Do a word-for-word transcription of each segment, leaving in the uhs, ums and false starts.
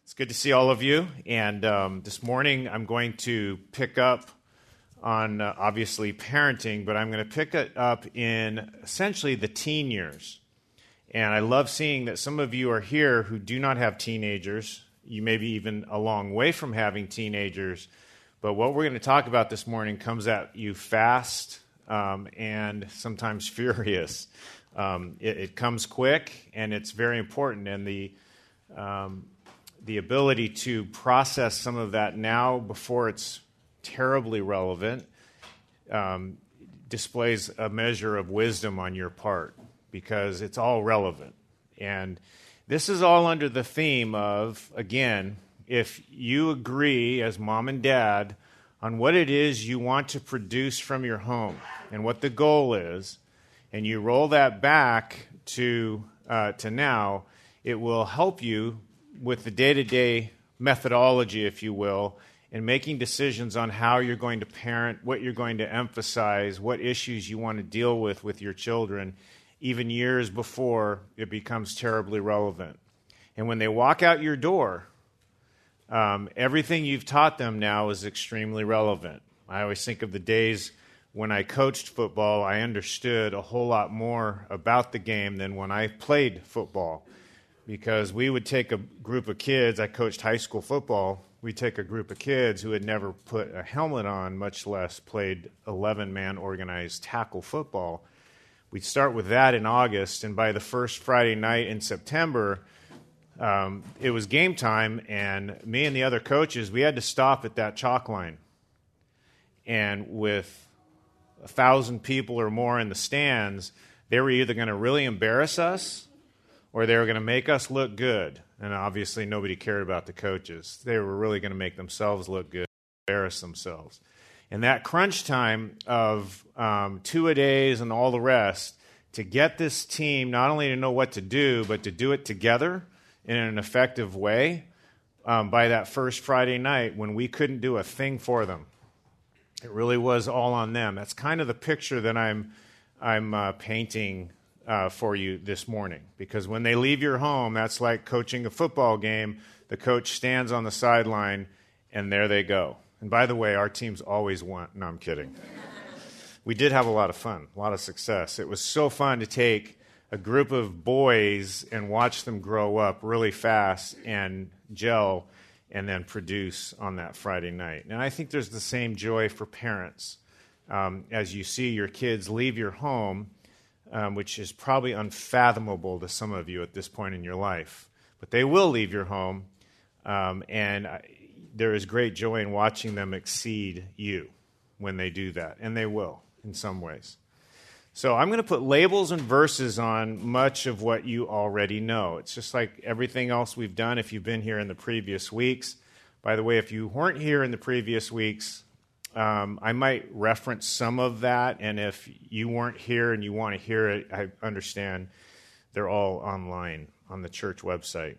It's good to see all of you, and um, this morning I'm going to pick up on uh, obviously parenting, but I'm going to pick it up in essentially the teen years. And I love seeing that some of you are here who do not have teenagers. You may be even a long way from having teenagers, but what we're going to talk about this morning comes at you fast um, and sometimes furious. Um, it, it comes quick, and it's very important, and the um, the ability to process some of that now before it's terribly relevant um, displays a measure of wisdom on your part, because it's all relevant. And this is all under the theme of, again, if you agree as mom and dad on what it is you want to produce from your home and what the goal is, and you roll that back to uh, to now, it will help you with the day-to-day methodology, if you will, in making decisions on how you're going to parent, what you're going to emphasize, what issues you want to deal with with your children, even years before it becomes terribly relevant. And when they walk out your door, um, everything you've taught them now is extremely relevant. I always think of the days when I coached football. I understood a whole lot more about the game than when I played football, because we would take a group of kids. I coached high school football. We'd take a group of kids who had never put a helmet on, much less played eleven-man organized tackle football. We'd start with that in August, and by the first Friday night in September, um, it was game time, and me and the other coaches, we had to stop at that chalk line. And with a thousand people or more in the stands, they were either going to really embarrass us or they were going to make us look good. And obviously nobody cared about the coaches. They were really going to make themselves look good, embarrass themselves. And that crunch time of um, two-a-days and all the rest, to get this team not only to know what to do, but to do it together in an effective way um, by that first Friday night when we couldn't do a thing for them. It really was all on them. That's kind of the picture that I'm, I'm uh, painting Uh, for you this morning, because when they leave your home, that's like coaching a football game. The coach stands on the sideline, and there they go. And by the way, our teams always won. No, I'm kidding. We did have a lot of fun, a lot of success. It was so fun to take a group of boys and watch them grow up really fast and gel and then produce on that Friday night. And I think there's the same joy for parents um, as you see your kids leave your home, Um, which is probably unfathomable to some of you at this point in your life. But they will leave your home, um, and I, there is great joy in watching them exceed you when they do that, and they will in some ways. So I'm going to put labels and verses on much of what you already know. It's just like everything else we've done if you've been here in the previous weeks. By the way, if you weren't here in the previous weeks, Um, I might reference some of that, and if you weren't here and you want to hear it, I understand they're all online on the church website.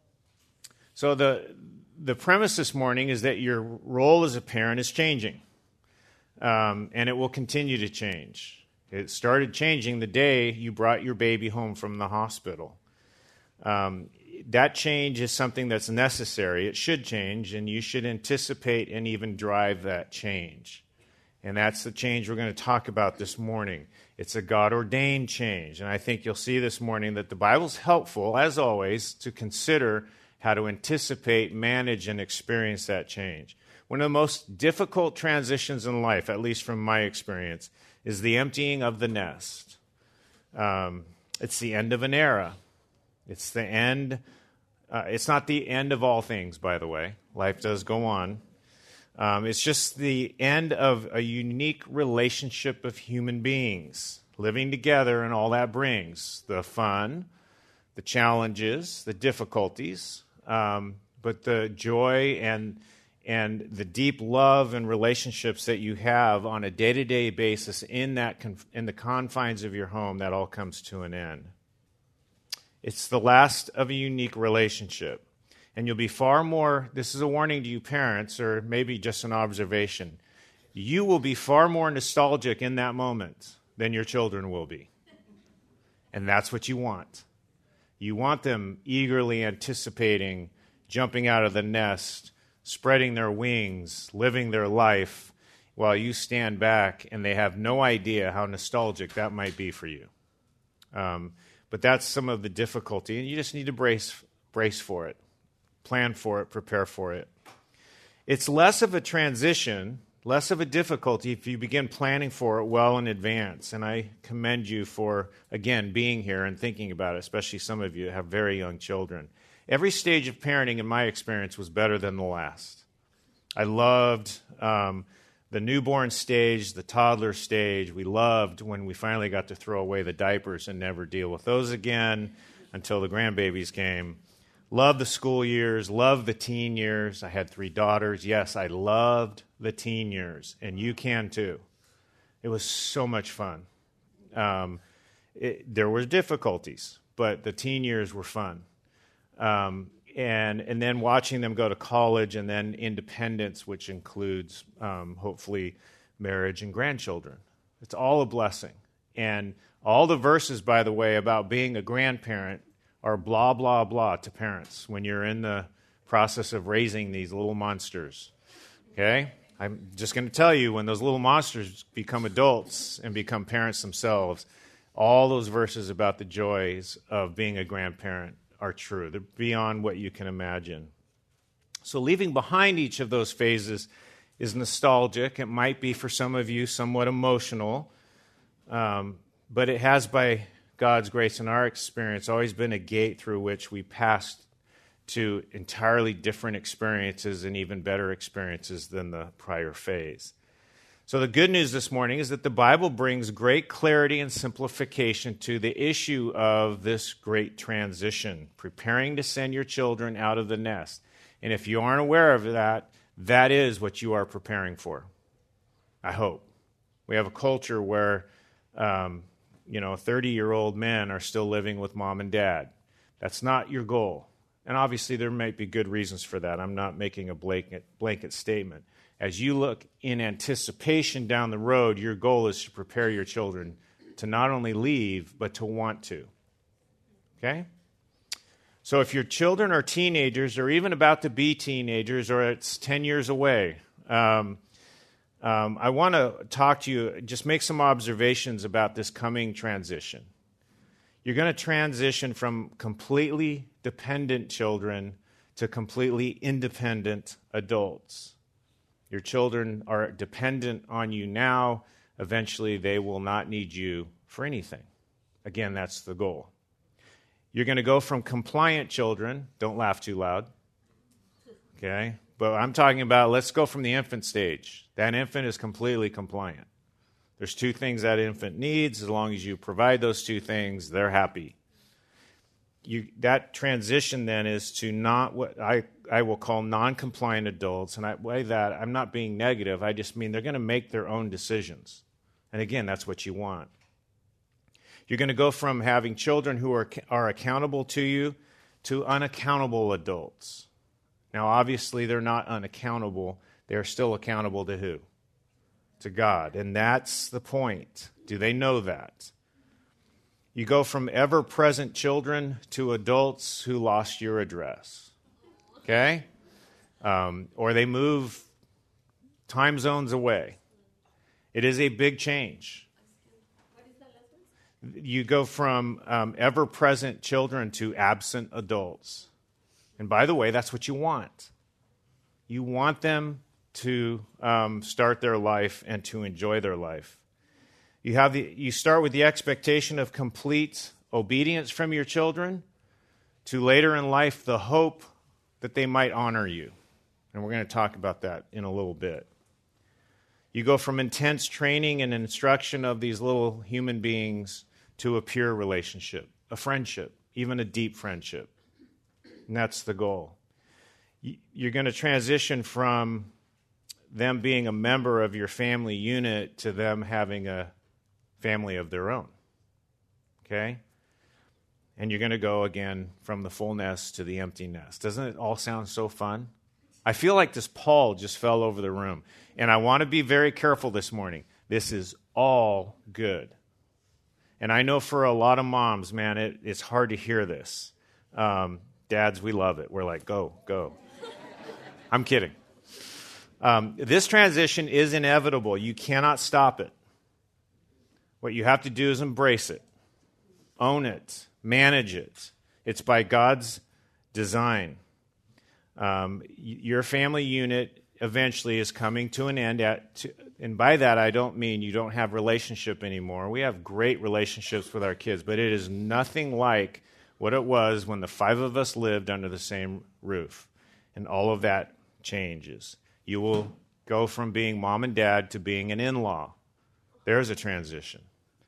So the the premise this morning is that your role as a parent is changing, um, and it will continue to change. It started changing the day you brought your baby home from the hospital. Um, that change is something that's necessary. It should change, and you should anticipate and even drive that change. And that's the change we're going to talk about this morning. It's a God-ordained change. And I think you'll see this morning that the Bible's helpful, as always, to consider how to anticipate, manage, and experience that change. One of the most difficult transitions in life, at least from my experience, is the emptying of the nest. Um, it's the end of an era. It's the end. Uh, it's not the end of all things, by the way. Life does go on. Um, it's just the end of a unique relationship of human beings living together and all that brings. The fun, the challenges, the difficulties, um, but the joy and and the deep love and relationships that you have on a day-to-day basis in that conf- in the confines of your home, that all comes to an end. It's the last of a unique relationship. And you'll be far more, this is a warning to you parents, or maybe just an observation, you will be far more nostalgic in that moment than your children will be. And that's what you want. You want them eagerly anticipating jumping out of the nest, spreading their wings, living their life, while you stand back and they have no idea how nostalgic that might be for you. Um, but that's some of the difficulty, and you just need to brace brace for it, plan for it, prepare for it. It's less of a transition, less of a difficulty if you begin planning for it well in advance. And I commend you for, again, being here and thinking about it, especially some of you that have very young children. Every stage of parenting, in my experience, was better than the last. I loved um, the newborn stage, the toddler stage. We loved when we finally got to throw away the diapers and never deal with those again until the grandbabies came. Loved the school years, loved the teen years. I had three daughters. Yes, I loved the teen years, and you can too. It was so much fun. Um, it, there were difficulties, but the teen years were fun. Um, and and then watching them go to college and then independence, which includes um, hopefully marriage and grandchildren. It's all a blessing. And all the verses, by the way, about being a grandparent are blah, blah, blah to parents when you're in the process of raising these little monsters. Okay? I'm just going to tell you, when those little monsters become adults and become parents themselves, all those verses about the joys of being a grandparent are true. They're beyond what you can imagine. So leaving behind each of those phases is nostalgic. It might be for some of you somewhat emotional, um, but it has, by God's grace and our experience, always been a gate through which we passed to entirely different experiences and even better experiences than the prior phase. So the good news this morning is that the Bible brings great clarity and simplification to the issue of this great transition, preparing to send your children out of the nest. And if you aren't aware of that, that is what you are preparing for, I hope. We have a culture where, um, you know, thirty-year-old men are still living with mom and dad. That's not your goal. And obviously there might be good reasons for that. I'm not making a blanket, blanket statement. As you look in anticipation down the road, your goal is to prepare your children to not only leave, but to want to. Okay? So if your children are teenagers or even about to be teenagers or it's ten years away, um, um, I want to talk to you, just make some observations about this coming transition. You're going to transition from completely dependent children to completely independent adults. Your children are dependent on you now. Eventually, they will not need you for anything. Again, that's the goal. You're going to go from compliant children. Don't laugh too loud. Okay? But I'm talking about, let's go from the infant stage. That infant is completely compliant. There's two things that infant needs. As long as you provide those two things, they're happy. You, that transition then is to not what I, I will call non-compliant adults. And I, by that, I'm not being negative. I just mean they're going to make their own decisions. And again, that's what you want. You're going to go from having children who are, are accountable to you to unaccountable adults. Now, obviously, they're not unaccountable. They're still accountable to who? To God. And that's the point. Do they know that? You go from ever-present children to adults who lost your address. Okay? Um, or they move time zones away. It is a big change. What is the lesson? You go from um, ever-present children to absent adults. And by the way, that's what you want. You want them to um, start their life and to enjoy their life. You have the, you start with the expectation of complete obedience from your children to later in life the hope that they might honor you. And we're going to talk about that in a little bit. You go from intense training and instruction of these little human beings to a pure relationship, a friendship, even a deep friendship. And that's the goal. You're going to transition from them being a member of your family unit to them having a family of their own. Okay? And you're going to go again from the full nest to the empty nest. Doesn't it all sound so fun? I feel like this pall just fell over the room. And I want to be very careful this morning. This is all good. And I know for a lot of moms, man, it, it's hard to hear this. Um, Dads, we love it. We're like, go, go. I'm kidding. Um, this transition is inevitable. You cannot stop it. What you have to do is embrace it, own it, manage it. It's by God's design. Um, your family unit eventually is coming to an end. At, to, and by that, I don't mean you don't have relationship anymore. We have great relationships with our kids, but it is nothing like what it was when the five of us lived under the same roof. And all of that changes. You will go from being mom and dad to being an in-law. There's a transition.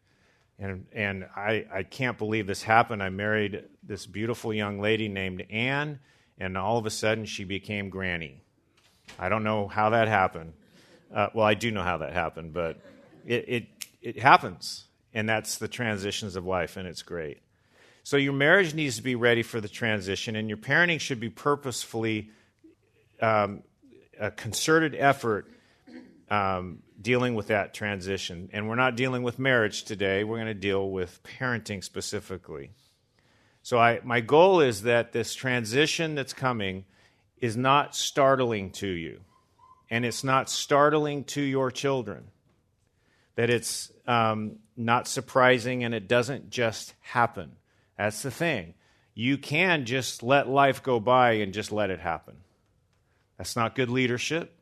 And and I, I can't believe this happened. I married this beautiful young lady named Anne, and all of a sudden she became Granny. I don't know how that happened. Uh, well, I do know how that happened, but it, it it happens, and that's the transitions of life, and it's great. So your marriage needs to be ready for the transition, and your parenting should be purposefully um, a concerted effort um, dealing with that transition. And we're not dealing with marriage today. We're going to deal with parenting specifically. So I, my goal is that this transition that's coming is not startling to you, and it's not startling to your children, that it's um, not surprising and it doesn't just happen. That's the thing. You can just let life go by and just let it happen. That's not good leadership,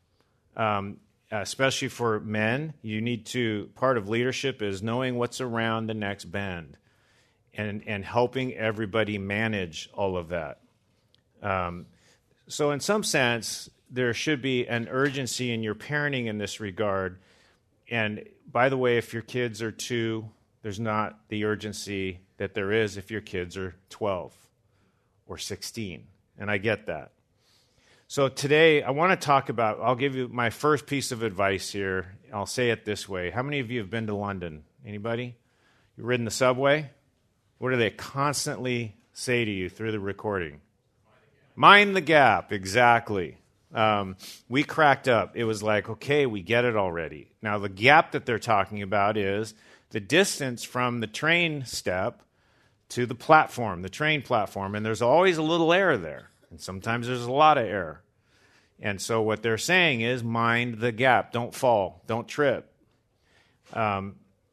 um, especially for men. You need to, part of leadership is knowing what's around the next bend and, and helping everybody manage all of that. Um, so in some sense, there should be an urgency in your parenting in this regard. And by the way, if your kids are two, there's not the urgency that there is if your kids are twelve or sixteen. And I get that. So today, I want to talk about, I'll give you my first piece of advice here. I'll say it this way. How many of you have been to London? Anybody? You've ridden the subway? What do they constantly say to you through the recording? Mind the gap, exactly. Um, we cracked up. It was like, okay, we get it already. Now, the gap that they're talking about is the distance from the train step to the platform, the train platform, and there's always a little air there, and sometimes there's a lot of air. And so what they're saying is mind the gap. Don't fall. Don't trip. Um,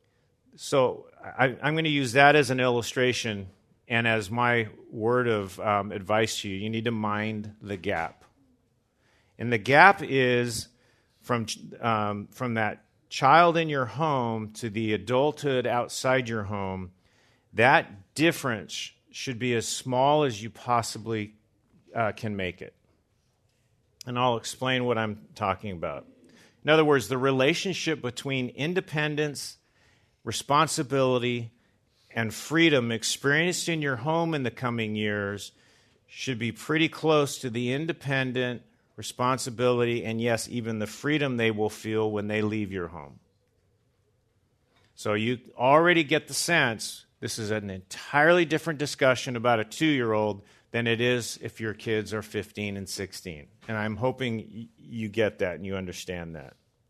so I, I'm going to use that as an illustration and as my word of um, advice to you. You need to mind the gap. And the gap is from um, from that child in your home to the adulthood outside your home. That difference should be as small as you possibly uh, can make it. And I'll explain what I'm talking about. In other words, the relationship between independence, responsibility, and freedom experienced in your home in the coming years should be pretty close to the independent responsibility and, yes, even the freedom they will feel when they leave your home. So you already get the sense this is an entirely different discussion about a two-year-old than it is if your kids are fifteen and sixteen. And I'm hoping you get that and you understand that.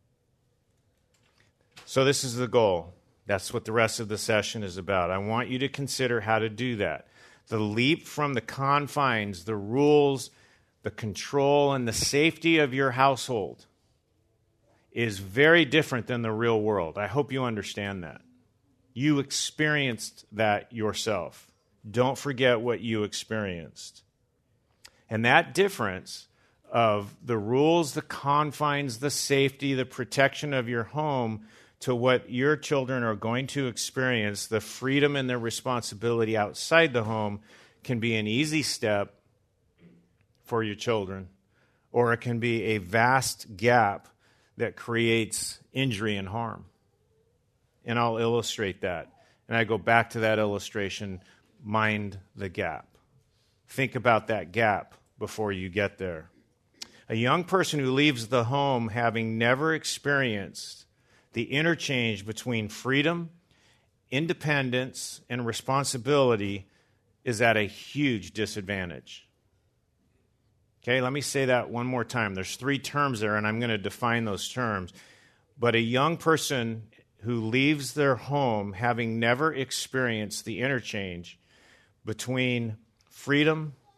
So this is the goal. That's what the rest of the session is about. I want you to consider how to do that. The leap from the confines, the rules, the control, and the safety of your household is very different than the real world. I hope you understand that. You experienced that yourself. Don't forget what you experienced. And that difference of the rules, the confines, the safety, the protection of your home to what your children are going to experience, the freedom and the responsibility outside the home, can be an easy step for your children, or it can be a vast gap that creates injury and harm. And I'll illustrate that. And I go back to that illustration, mind the gap. Think about that gap before you get there. A young person who leaves the home having never experienced the interchange between freedom, independence, and responsibility is at a huge disadvantage. Okay, let me say that one more time. There's three terms there, and I'm going to define those terms. But a young person who leaves their home having never experienced the interchange between freedom,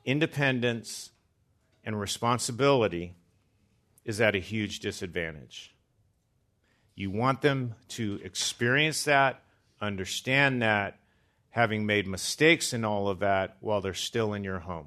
independence and responsibility is at a huge disadvantage. You want them to experience that, understand that, having made mistakes in all of that while they're still in your home.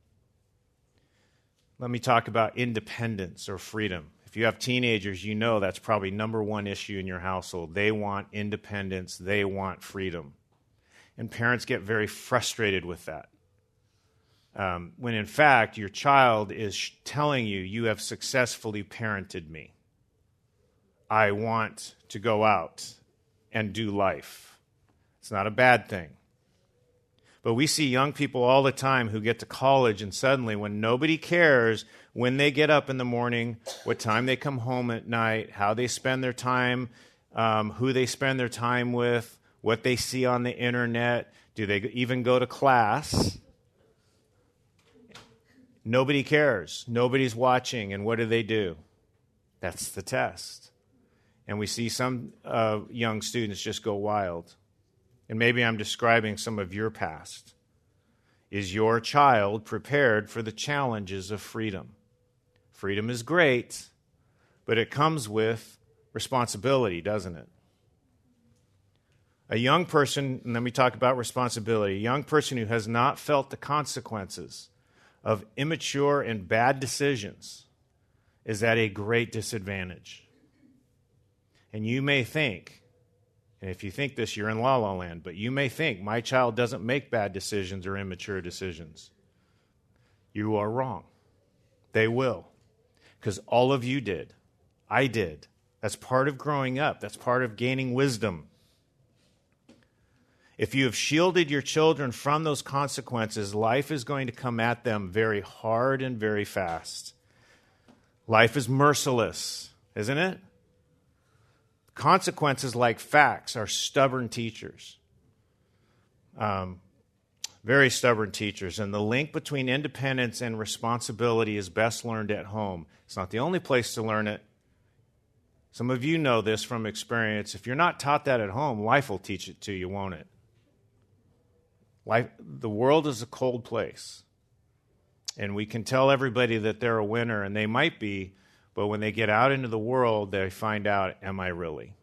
Let me talk about independence or freedom. If you have teenagers, you know that's probably number one issue in your household. They want independence. They want freedom. And parents get very frustrated with that. Um, when in fact, your child is sh- telling you, you have successfully parented me. I want to go out and do life. It's not a bad thing. But we see young people all the time who get to college and suddenly when nobody cares when they get up in the morning, what time they come home at night, how they spend their time, um, who they spend their time with, what they see on the internet, do they even go to class? Nobody cares. Nobody's watching. And what do they do? That's the test. And we see some uh, young students just go wild. And maybe I'm describing some of your past. Is your child prepared for the challenges of freedom? Freedom is great, but it comes with responsibility, doesn't it? A young person, and let me talk about responsibility, a young person who has not felt the consequences of immature and bad decisions is at a great disadvantage. And you may think, and if you think this, you're in la la land, but you may think, my child doesn't make bad decisions or immature decisions. You are wrong. They will. Because all of you did. I did. That's part of growing up. That's part of gaining wisdom. If you have shielded your children from those consequences, life is going to come at them very hard and very fast. Life is merciless, isn't it? Consequences like facts are stubborn teachers. Um, very stubborn teachers. And the link between independence and responsibility is best learned at home. It's not the only place to learn it. Some of you know this from experience. If you're not taught that at home, life will teach it to you, won't it? Life, the world is a cold place. And we can tell everybody that they're a winner, and they might be, but when they get out into the world, they find out, am I really?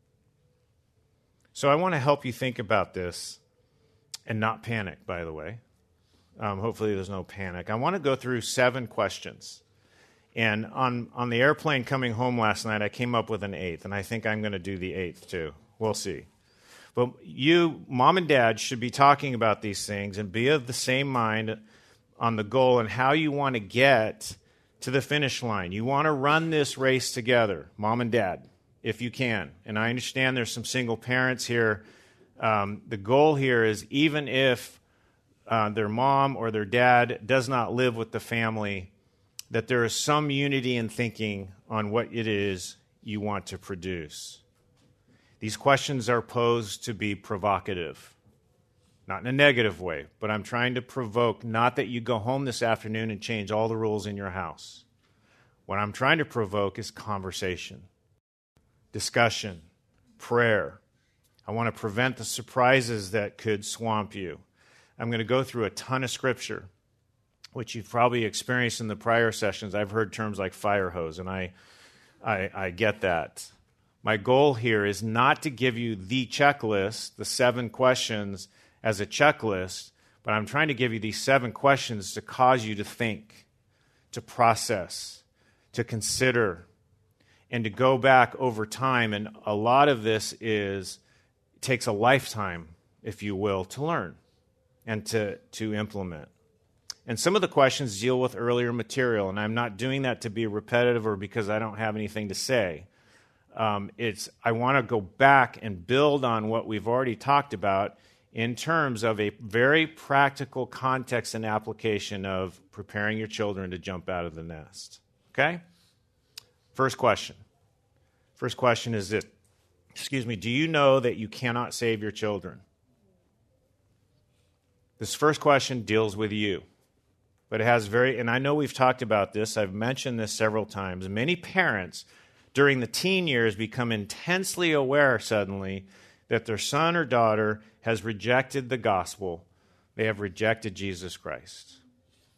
So I want to help you think about this and not panic, by the way. Um, hopefully there's no panic. I want to go through seven questions. And on, on the airplane coming home last night, I came up with an eighth, and I think I'm going to do the eighth too. We'll see. But you, mom and dad, should be talking about these things and be of the same mind on the goal and how you want to get to the finish line. You want to run this race together, mom and dad, if you can. And I understand there's some single parents here. Um, the goal here is even if uh, their mom or their dad does not live with the family, that there is some unity in thinking on what it is you want to produce. These questions are posed to be provocative, not in a negative way, but I'm trying to provoke, not that you go home this afternoon and change all the rules in your house. What I'm trying to provoke is conversation, discussion, prayer. I want to prevent the surprises that could swamp you. I'm going to go through a ton of scripture, which you've probably experienced in the prior sessions. I've heard terms like fire hose, and I, I, I get that. My goal here is not to give you the checklist, the seven questions as a checklist, but I'm trying to give you these seven questions to cause you to think, to process, to consider, and to go back over time. And a lot of this is takes a lifetime, if you will, to learn and to, to implement. And some of the questions deal with earlier material, and I'm not doing that to be repetitive or because I don't have anything to say. Um, it's I want to go back and build on what we've already talked about in terms of a very practical context and application of preparing your children to jump out of the nest. Okay? First question. First question is this. Excuse me, do you know that you cannot save your children? This first question deals with you. But it has very, and I know we've talked about this, I've mentioned this several times. Many parents during the teen years become intensely aware suddenly that their son or daughter has rejected the gospel. They have rejected Jesus Christ.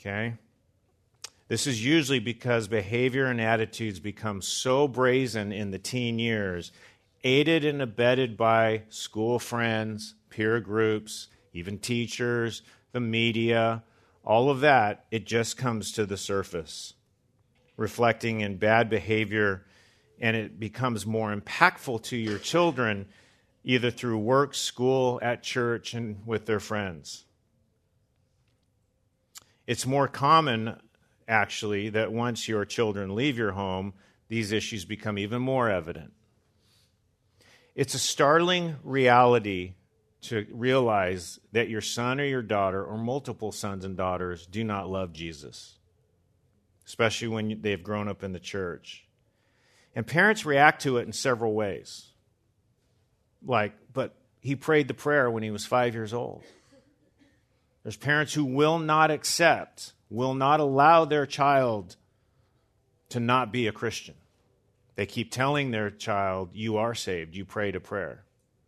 Okay? This is usually because behavior and attitudes become so brazen in the teen years, aided and abetted by school friends, peer groups, even teachers, the media, all of that, it just comes to the surface, reflecting in bad behavior, and it becomes more impactful to your children either through work, school, at church, and with their friends. It's more common, actually, that once your children leave your home, these issues become even more evident. It's a startling reality to realize that your son or your daughter, or multiple sons and daughters, do not love Jesus, especially when they've grown up in the church. And parents react to it in several ways. Like, but he prayed the prayer when he was five years old. There's parents who will not accept, will not allow their child to not be a Christian. They keep telling their child, you are saved, you prayed a prayer.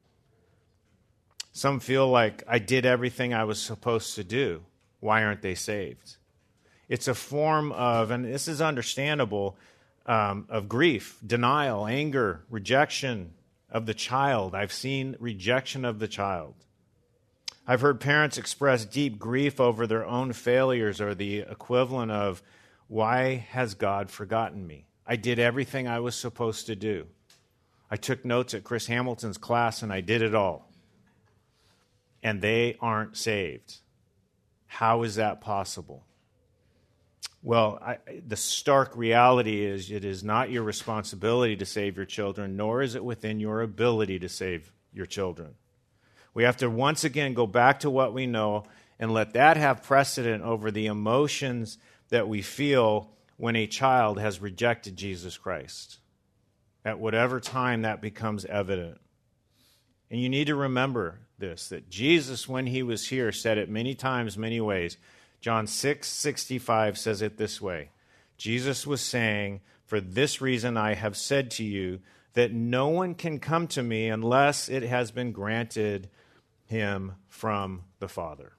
Some feel like, I did everything I was supposed to do. Why aren't they saved? It's a form of, and this is understandable, um, of grief, denial, anger, rejection of the child. I've seen rejection of the child. I've heard parents express deep grief over their own failures, or the equivalent of, why has God forgotten me? I did everything I was supposed to do. I took notes at Chris Hamilton's class and I did it all. And they aren't saved. How is that possible? Well, I, the stark reality is it is not your responsibility to save your children, nor is it within your ability to save your children. We have to once again go back to what we know and let that have precedent over the emotions that we feel when a child has rejected Jesus Christ, at whatever time that becomes evident. And you need to remember this, that Jesus, when he was here, said it many times, many ways. John six sixty-five says it this way. Jesus was saying, for this reason I have said to you, that no one can come to me unless it has been granted him from the Father.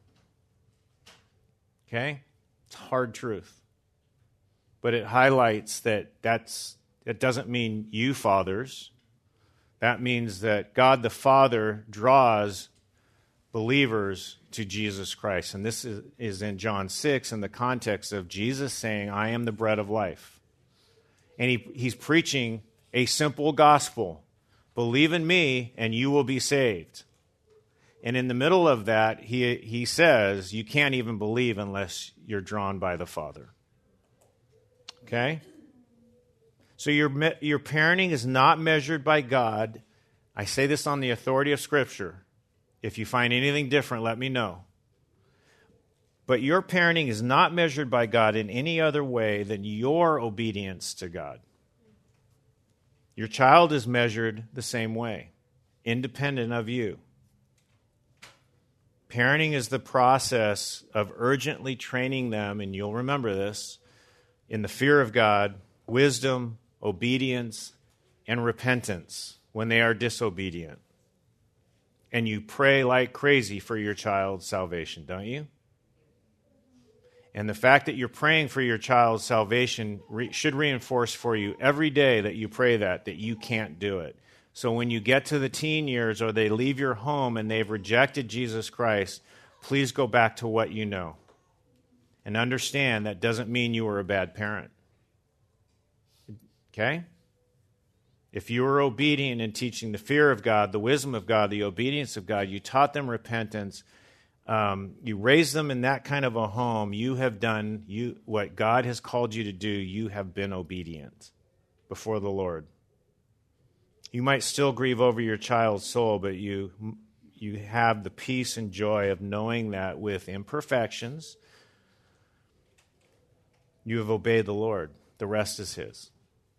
Okay? It's hard truth. But it highlights that that's, it doesn't mean you fathers. That means that God the Father draws believers to Jesus Christ. And this is, is in John six in the context of Jesus saying, I am the bread of life. And he, he's preaching a simple gospel. Believe in me and you will be saved. And in the middle of that, he, he says, you can't even believe unless you're drawn by the Father. Okay? So your, your parenting is not measured by God. I say this on the authority of Scripture. If you find anything different, let me know. But your parenting is not measured by God in any other way than your obedience to God. Your child is measured the same way, independent of you. Parenting is the process of urgently training them, and you'll remember this, in the fear of God, wisdom, obedience, and repentance when they are disobedient. And you pray like crazy for your child's salvation, don't you? And the fact that you're praying for your child's salvation re- should reinforce for you every day that you pray that, that you can't do it. So when you get to the teen years or they leave your home and they've rejected Jesus Christ, please go back to what you know. And understand that doesn't mean you were a bad parent. Okay? If you were obedient in teaching the fear of God, the wisdom of God, the obedience of God, you taught them repentance, um, you raised them in that kind of a home, you have done you what God has called you to do, you have been obedient before the Lord. You might still grieve over your child's soul, but you you have the peace and joy of knowing that with imperfections, you have obeyed the Lord. The rest is His.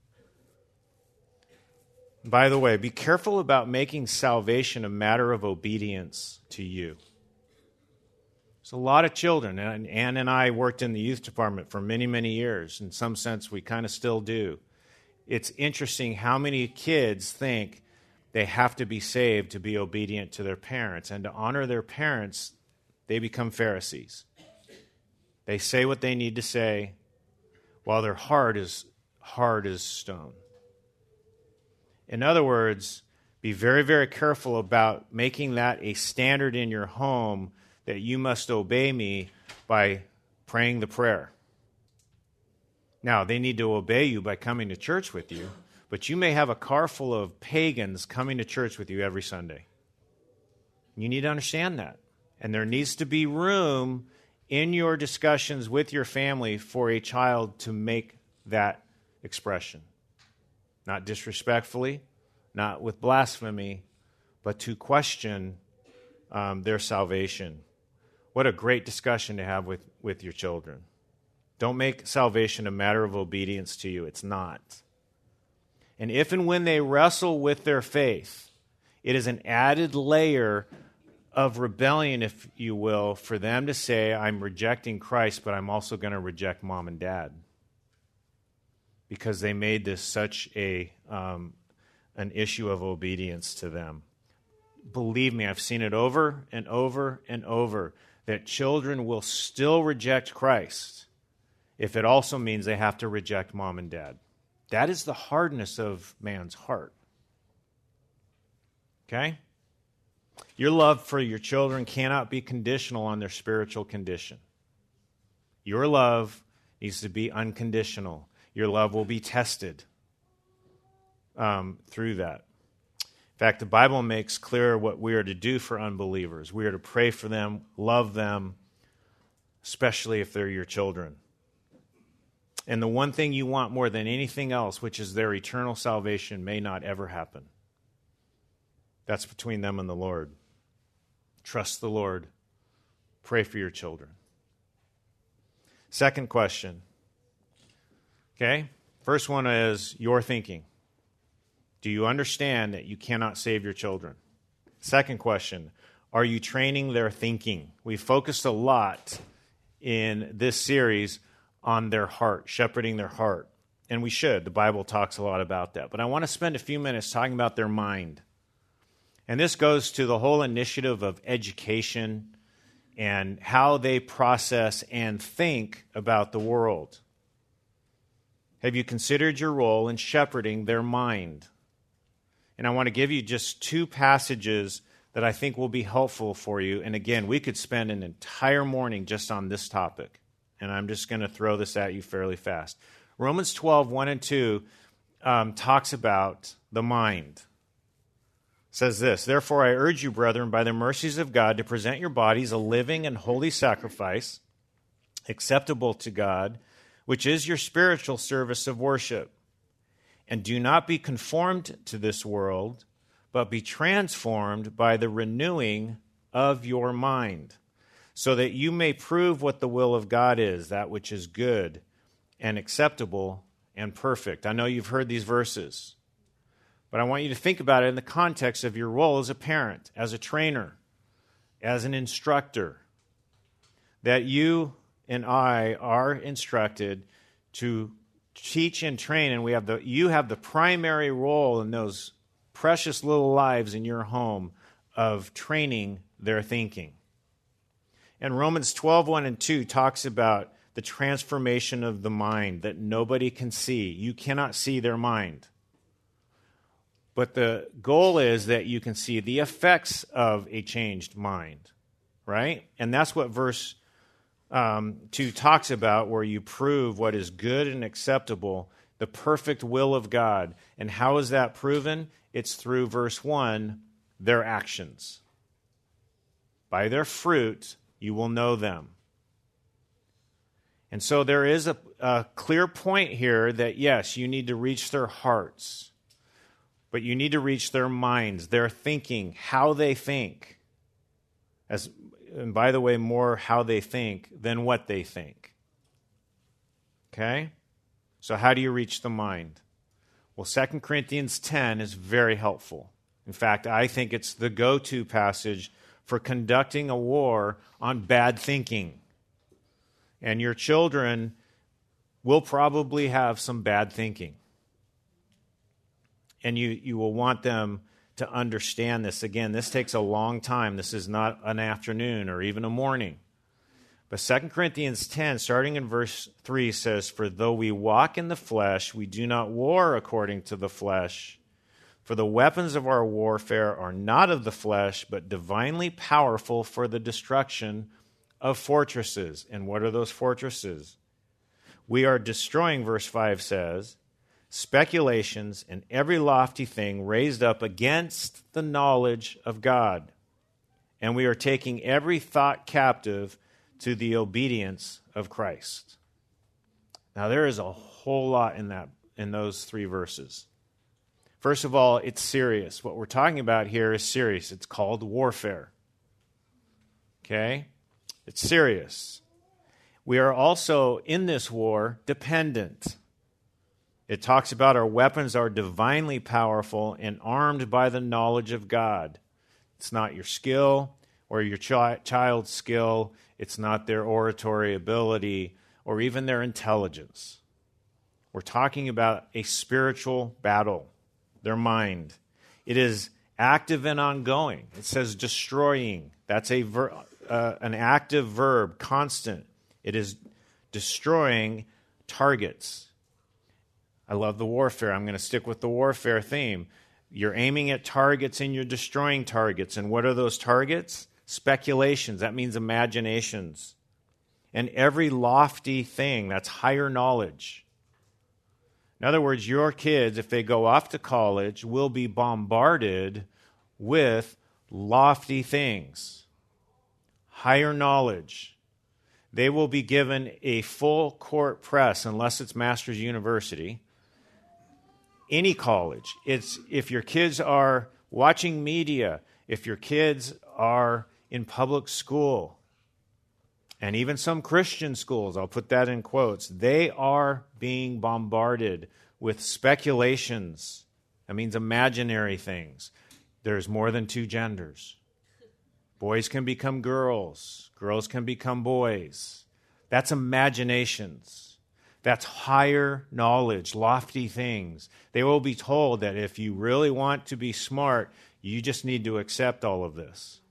By the way, be careful about making salvation a matter of obedience to you. There's a lot of children, and Ann and I worked in the youth department for many, many years. In some sense, we kind of still do. It's interesting how many kids think they have to be saved to be obedient to their parents. And to honor their parents, they become Pharisees. They say what they need to say, while their heart is hard as stone. In other words, be very, very careful about making that a standard in your home that you must obey me by praying the prayer. Now, they need to obey you by coming to church with you, but you may have a car full of pagans coming to church with you every Sunday. You need to understand that. And there needs to be room in your discussions with your family for a child to make that expression. Not disrespectfully, not with blasphemy, but to question um, their salvation. What a great discussion to have with, with your children. Don't make salvation a matter of obedience to you. It's not. And if and when they wrestle with their faith, it is an added layer of rebellion, if you will, for them to say, I'm rejecting Christ, but I'm also going to reject mom and dad. Because they made this such a um, an issue of obedience to them. Believe me, I've seen it over and over and over, that children will still reject Christ if it also means they have to reject mom and dad. That is the hardness of man's heart. Okay? Your love for your children cannot be conditional on their spiritual condition. Your love needs to be unconditional. Your love will be tested um, through that. In fact, the Bible makes clear what we are to do for unbelievers. We are to pray for them, love them, especially if they're your children. And the one thing you want more than anything else, which is their eternal salvation, may not ever happen. That's between them and the Lord. Trust the Lord. Pray for your children. Second question. Okay? First one is your thinking. Do you understand that you cannot save your children? Second question. Are you training their thinking? We focused a lot in this series on their heart, shepherding their heart. And we should. The Bible talks a lot about that. But I want to spend a few minutes talking about their mind. And this goes to the whole initiative of education and how they process and think about the world. Have you considered your role in shepherding their mind? And I want to give you just two passages that I think will be helpful for you. And again, we could spend an entire morning just on this topic. And I'm just going to throw this at you fairly fast. Romans twelve, one and two um, talks about the mind. It says this, therefore I urge you, brethren, by the mercies of God, to present your bodies a living and holy sacrifice, acceptable to God, which is your spiritual service of worship. And do not be conformed to this world, but be transformed by the renewing of your mind, so that you may prove what the will of God is, that which is good and acceptable and perfect. I know you've heard these verses, but I want you to think about it in the context of your role as a parent, as a trainer, as an instructor, that you and I are instructed to teach and train, and we have the you have the primary role in those precious little lives in your home of training their thinking. And Romans twelve, one and two talks about the transformation of the mind that nobody can see. You cannot see their mind. But the goal is that you can see the effects of a changed mind, right? And that's what verse um, two talks about, where you prove what is good and acceptable, the perfect will of God. And how is that proven? It's through verse one, their actions. By their fruit, you will know them. And so there is a, a clear point here that, yes, you need to reach their hearts, but you need to reach their minds, their thinking, how they think. As, and by the way, more how they think than what they think. Okay? So how do you reach the mind? Well, Second Corinthians ten is very helpful. In fact, I think it's the go-to passage for conducting a war on bad thinking. And your children will probably have some bad thinking. And you, you will want them to understand this. Again, this takes a long time. This is not an afternoon or even a morning. But Second Corinthians ten, starting in verse three, says, "For though we walk in the flesh, we do not war according to the flesh. For the weapons of our warfare are not of the flesh, but divinely powerful for the destruction of fortresses." And what are those fortresses? We are destroying, verse five says, "speculations and every lofty thing raised up against the knowledge of God. And we are taking every thought captive to the obedience of Christ." Now there is a whole lot in that in those three verses. First of all, it's serious. What we're talking about here is serious. It's called warfare. Okay? It's serious. We are also in this war dependent. It talks about our weapons are divinely powerful and armed by the knowledge of God. It's not your skill or your chi- child's skill. It's not their oratory ability or even their intelligence. We're talking about a spiritual battle, their mind. It is active and ongoing. It says destroying. That's a ver- uh, an active verb, constant. It is destroying targets. I love the warfare. I'm going to stick with the warfare theme. You're aiming at targets and you're destroying targets. And what are those targets? Speculations. That means imaginations. And every lofty thing, that's higher knowledge. In other words, your kids, if they go off to college, will be bombarded with lofty things, higher knowledge. They will be given a full court press, unless it's Masters University. Any college. It's if your kids are watching media, if your kids are in public school, and even some Christian schools, I'll put that in quotes, they are being bombarded with speculations. That means imaginary things. There's more than two genders. Boys can become girls. Girls can become boys. That's imaginations. That's higher knowledge, lofty things. They will be told that if you really want to be smart, you just need to accept all of this.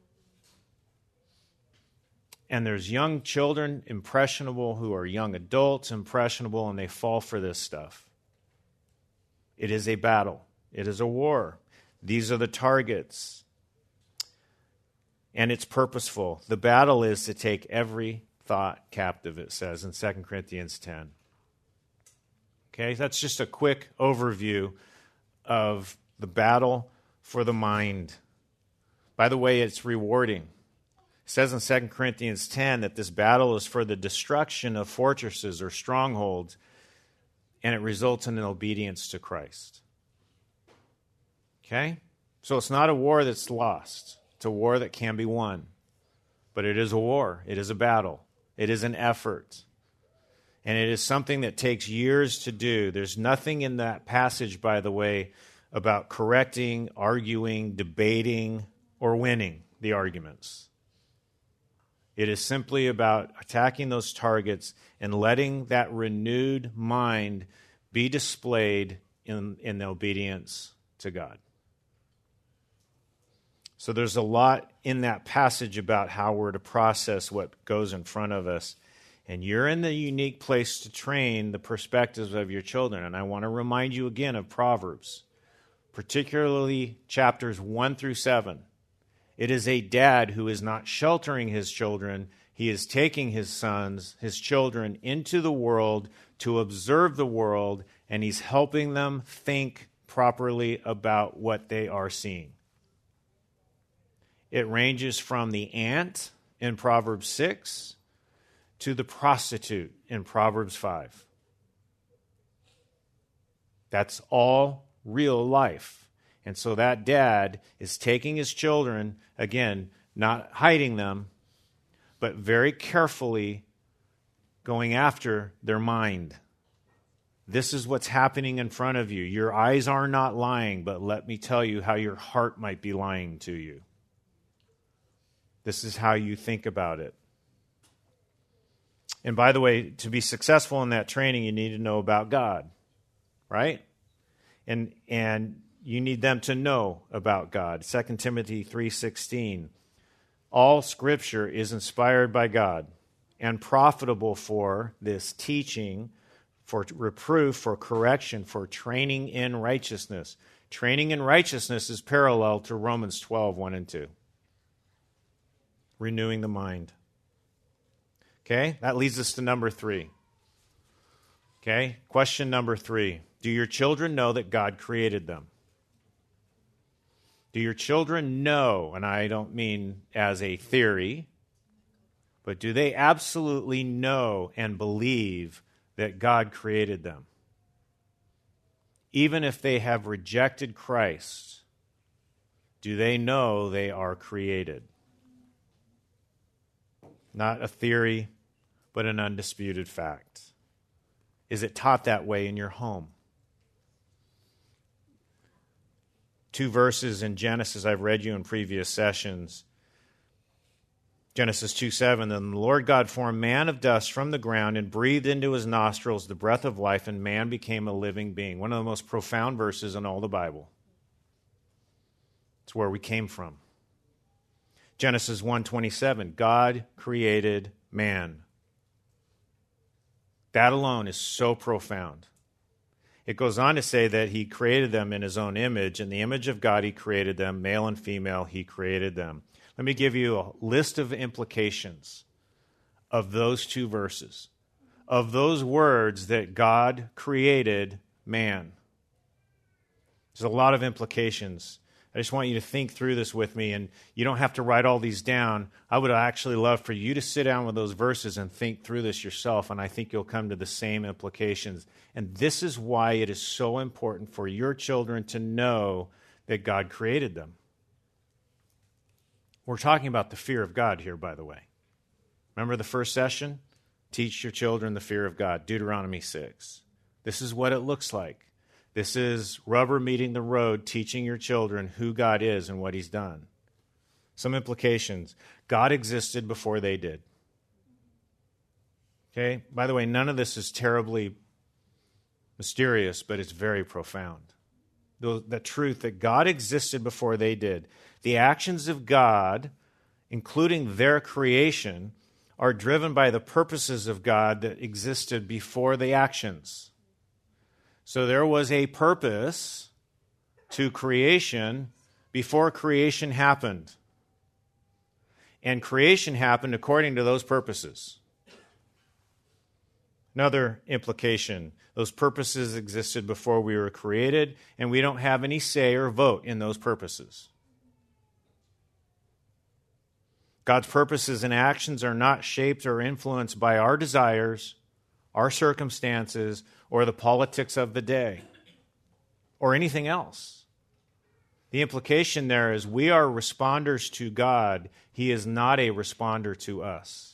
And there's young children, impressionable, who are young adults, impressionable, and they fall for this stuff. It is a battle. It is a war. These are the targets. And it's purposeful. The battle is to take every thought captive, it says in Second Corinthians ten. Okay, that's just a quick overview of the battle for the mind. By the way, it's rewarding. It says in Second Corinthians ten that this battle is for the destruction of fortresses or strongholds, and it results in an obedience to Christ. Okay? So it's not a war that's lost. It's a war that can be won. But it is a war. It is a battle. It is an effort. And it is something that takes years to do. There's nothing in that passage, by the way, about correcting, arguing, debating, or winning the arguments. It is simply about attacking those targets and letting that renewed mind be displayed in, in obedience to God. So there's a lot in that passage about how we're to process what goes in front of us. And you're in the unique place to train the perspectives of your children. And I want to remind you again of Proverbs, particularly chapters one through seven. It is a dad who is not sheltering his children. He is taking his sons, his children, into the world to observe the world, and he's helping them think properly about what they are seeing. It ranges from the ant in Proverbs six to the prostitute in Proverbs five. That's all real life. And so that dad is taking his children, again, not hiding them, but very carefully going after their mind. This is what's happening in front of you. Your eyes are not lying, but let me tell you how your heart might be lying to you. This is how you think about it. And by the way, to be successful in that training, you need to know about God, right? And and you need them to know about God. Second Timothy three sixteen. All Scripture is inspired by God and profitable for this teaching, for reproof, for correction, for training in righteousness. Training in righteousness is parallel to Romans twelve, one and two. Renewing the mind. Okay, that leads us to number three. Okay, question number three. Do your children know that God created them? Do your children know, and I don't mean as a theory, but do they absolutely know and believe that God created them? Even if they have rejected Christ, do they know they are created? Not a theory, but an undisputed fact. Is it taught that way in your home? Two verses in Genesis I've read you in previous sessions. Genesis two seven, then the Lord God formed man of dust from the ground and breathed into his nostrils the breath of life, and man became a living being. One of the most profound verses in all the Bible. It's where we came from. Genesis one twenty-seven, God created man. That alone is so profound. It goes on to say that he created them in his own image. In the image of God, he created them. Male and female, he created them. Let me give you a list of implications of those two verses, of those words that God created man. There's a lot of implications. I just want you to think through this with me, and you don't have to write all these down. I would actually love for you to sit down with those verses and think through this yourself, and I think you'll come to the same implications. And this is why it is so important for your children to know that God created them. We're talking about the fear of God here, by the way. Remember the first session? Teach your children the fear of God, Deuteronomy six. This is what it looks like. This is rubber meeting the road, teaching your children who God is and what he's done. Some implications. God existed before they did. Okay? By the way, none of this is terribly mysterious, but it's very profound. The, the truth that God existed before they did. The actions of God, including their creation, are driven by the purposes of God that existed before the actions. So there was a purpose to creation before creation happened. And creation happened according to those purposes. Another implication, those purposes existed before we were created, and we don't have any say or vote in those purposes. God's purposes and actions are not shaped or influenced by our desires, our circumstances, or the politics of the day, or anything else. The implication there is we are responders to God. He is not a responder to us.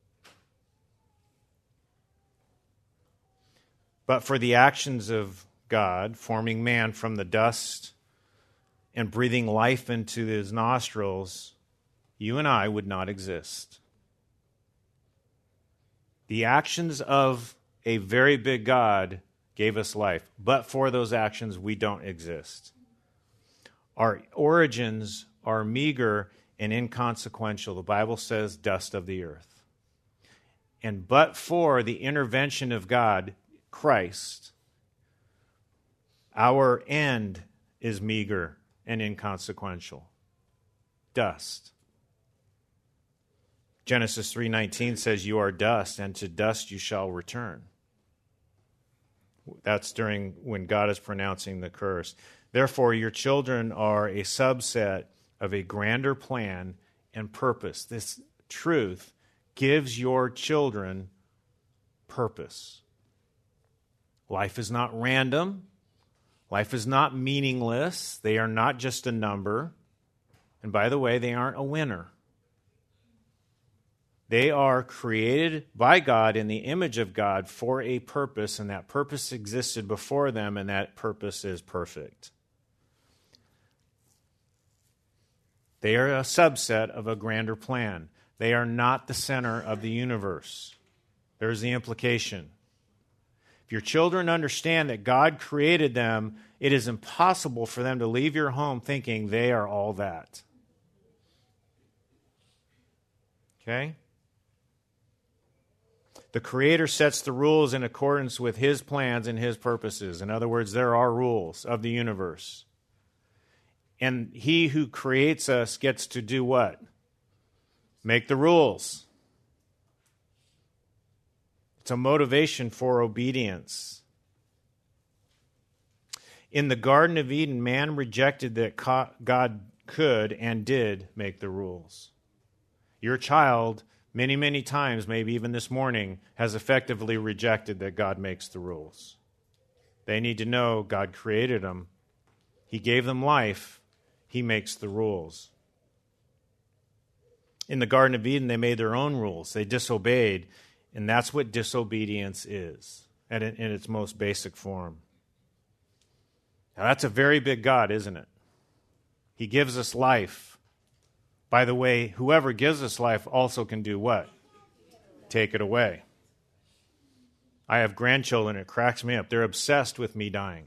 But for the actions of God, forming man from the dust and breathing life into his nostrils, you and I would not exist. The actions of a very big God gave us life, but for those actions, we don't exist. Our origins are meager and inconsequential. The Bible says dust of the earth. And but for the intervention of God, Christ, our end is meager and inconsequential. Dust. Genesis three nineteen says, you are dust, and to dust you shall return. That's during when God is pronouncing the curse. Therefore, your children are a subset of a grander plan and purpose. This truth gives your children purpose. Life is not random. Life is not meaningless. They are not just a number. And by the way, they aren't a winner. They are created by God in the image of God for a purpose, and that purpose existed before them, and that purpose is perfect. They are a subset of a grander plan. They are not the center of the universe. There's the implication. If your children understand that God created them, it is impossible for them to leave your home thinking they are all that. Okay? The Creator sets the rules in accordance with His plans and His purposes. In other words, there are rules of the universe. And He who creates us gets to do what? Make the rules. It's a motivation for obedience. In the Garden of Eden, man rejected that God could and did make the rules. Your child, many, many times, maybe even this morning, has effectively rejected that God makes the rules. They need to know God created them. He gave them life. He makes the rules. In the Garden of Eden, they made their own rules. They disobeyed, and that's what disobedience is in its most basic form. Now, that's a very big God, isn't it? He gives us life. By the way, whoever gives us life also can do what? Take it away. I have grandchildren. It cracks me up. They're obsessed with me dying.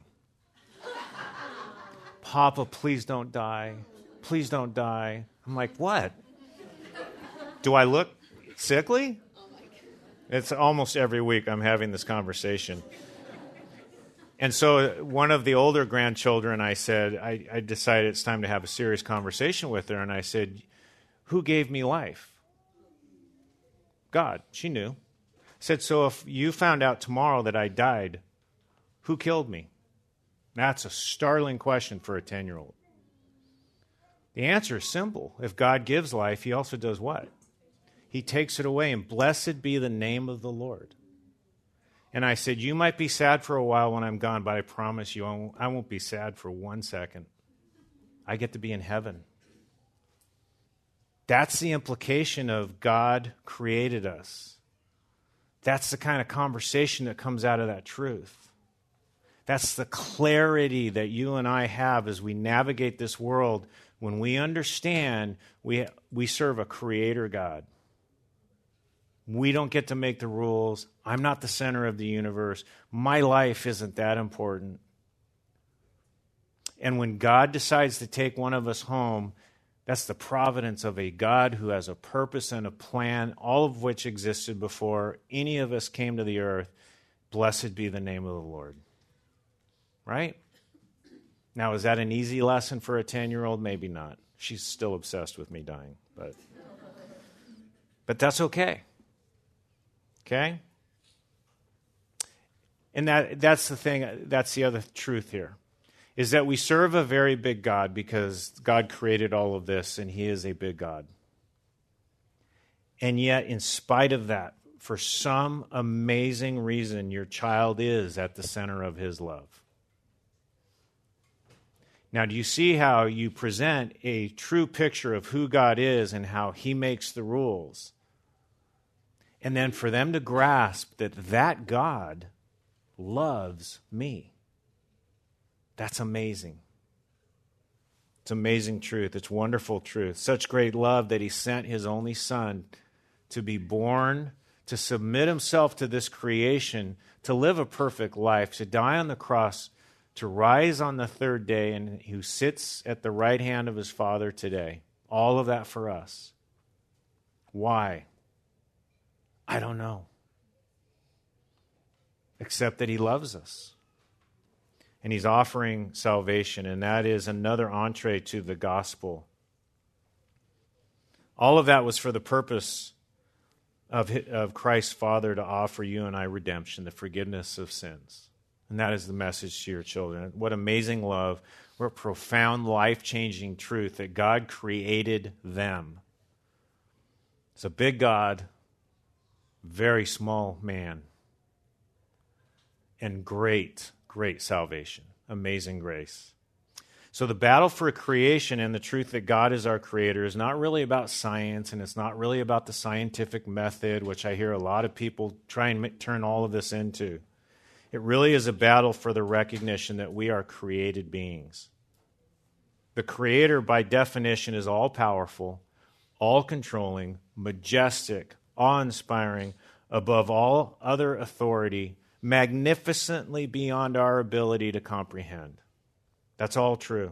Papa, please don't die. Please don't die. I'm like, what? Do I look sickly? It's almost every week I'm having this conversation. And so one of the older grandchildren, I said, I, I decided it's time to have a serious conversation with her. And I said, who gave me life? God. She knew. I said, so if you found out tomorrow that I died, who killed me? That's a startling question for a ten-year-old. The answer is simple. If God gives life, He also does what? He takes it away, and blessed be the name of the Lord. And I said, you might be sad for a while when I'm gone, but I promise you I won't, I won't be sad for one second. I get to be in heaven. That's the implication of God created us. That's the kind of conversation that comes out of that truth. That's the clarity that you and I have as we navigate this world when we understand we, we serve a creator God. We don't get to make the rules. I'm not the center of the universe. My life isn't that important. And when God decides to take one of us home, that's the providence of a God who has a purpose and a plan, all of which existed before any of us came to the earth. Blessed be the name of the Lord. Right? Now, is that an easy lesson for a ten-year-old? Maybe not. She's still obsessed with me dying. But, but that's okay. Okay? And that that's the thing, that's the other truth here, is that we serve a very big God because God created all of this and He is a big God. And yet, in spite of that, for some amazing reason, your child is at the center of His love. Now, do you see how you present a true picture of who God is and how He makes the rules? And then for them to grasp that that God loves me. That's amazing. It's amazing truth. It's wonderful truth. Such great love that He sent His only Son to be born, to submit Himself to this creation, to live a perfect life, to die on the cross, to rise on the third day, and who sits at the right hand of His Father today. All of that for us. Why? I don't know. Except that He loves us. And He's offering salvation, and that is another entree to the gospel. All of that was for the purpose of, of Christ's Father to offer you and I redemption, the forgiveness of sins. And that is the message to your children. What amazing love, what profound, life-changing truth that God created them. It's a big God, very small man, and great, great salvation, amazing grace. So the battle for creation and the truth that God is our creator is not really about science, and it's not really about the scientific method, which I hear a lot of people try and turn all of this into. It really is a battle for the recognition that we are created beings. The Creator, by definition, is all-powerful, all-controlling, majestic, awe-inspiring, above all other authority, magnificently beyond our ability to comprehend. That's all true.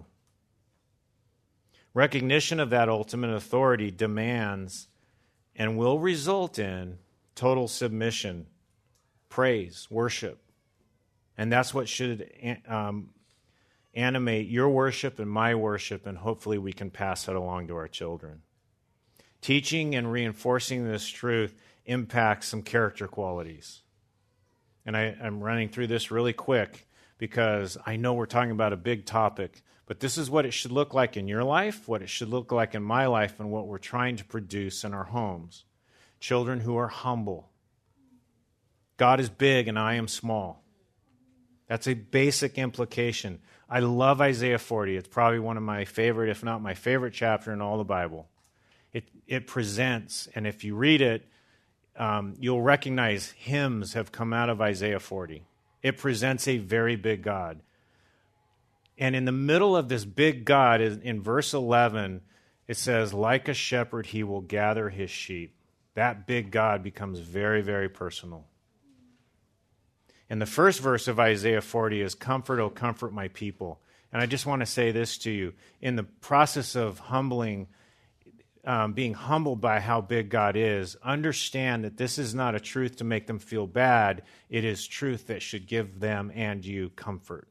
Recognition of that ultimate authority demands and will result in total submission, praise, worship. And that's what should um, animate your worship and my worship, and hopefully we can pass that along to our children. Teaching and reinforcing this truth impacts some character qualities. And I, I'm running through this really quick because I know we're talking about a big topic, but this is what it should look like in your life, what it should look like in my life, and what we're trying to produce in our homes. Children who are humble. God is big and I am small. That's a basic implication. I love Isaiah forty. It's probably one of my favorite, if not my favorite chapter in all the Bible. It, it presents, and if you read it, um, you'll recognize hymns have come out of Isaiah forty. It presents a very big God. And in the middle of this big God, in verse eleven, it says, like a shepherd, he will gather his sheep. That big God becomes very, very personal. And the first verse of Isaiah forty is, comfort, O comfort my people. And I just want to say this to you. In the process of humbling, um, being humbled by how big God is, understand that this is not a truth to make them feel bad. It is truth that should give them and you comfort.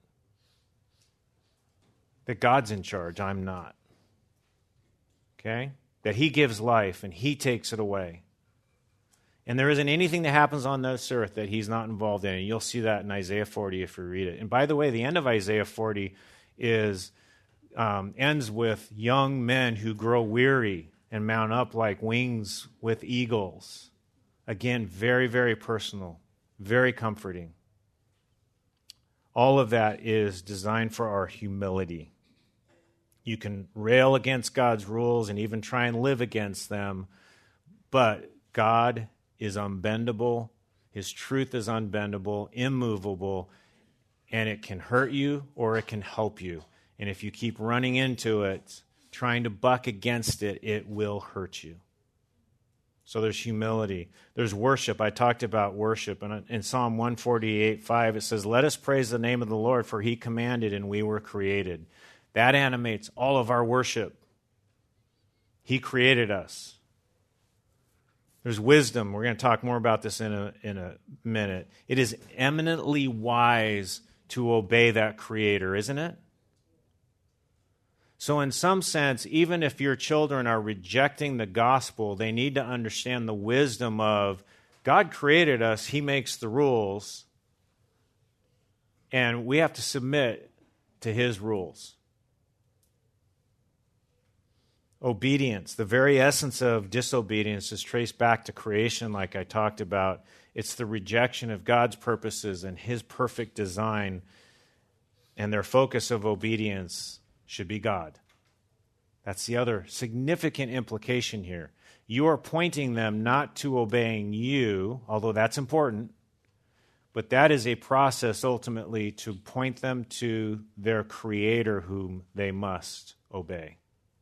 That God's in charge, I'm not. Okay? That he gives life and he takes it away. And there isn't anything that happens on this earth that he's not involved in. And you'll see that in Isaiah forty if you read it. And by the way, the end of Isaiah forty is um, ends with young men who grow weary and mount up like wings with eagles. Again, very, very personal, very comforting. All of that is designed for our humility. You can rail against God's rules and even try and live against them, but God is unbendable, his truth is unbendable, immovable, and it can hurt you or it can help you. And if you keep running into it, trying to buck against it, it will hurt you. So there's humility. There's worship. I talked about worship. And in Psalm one forty-eight, five, it says, let us praise the name of the Lord, for he commanded and we were created. That animates all of our worship. He created us. There's wisdom. We're going to talk more about this in a, in a minute. It is eminently wise to obey that Creator, isn't it? So in some sense, even if your children are rejecting the gospel, they need to understand the wisdom of God created us, he makes the rules, and we have to submit to his rules. Obedience, the very essence of disobedience is traced back to creation like I talked about. It's the rejection of God's purposes and his perfect design, and their focus of obedience should be God. That's the other significant implication here. You are pointing them not to obeying you, although that's important, but that is a process ultimately to point them to their Creator whom they must obey.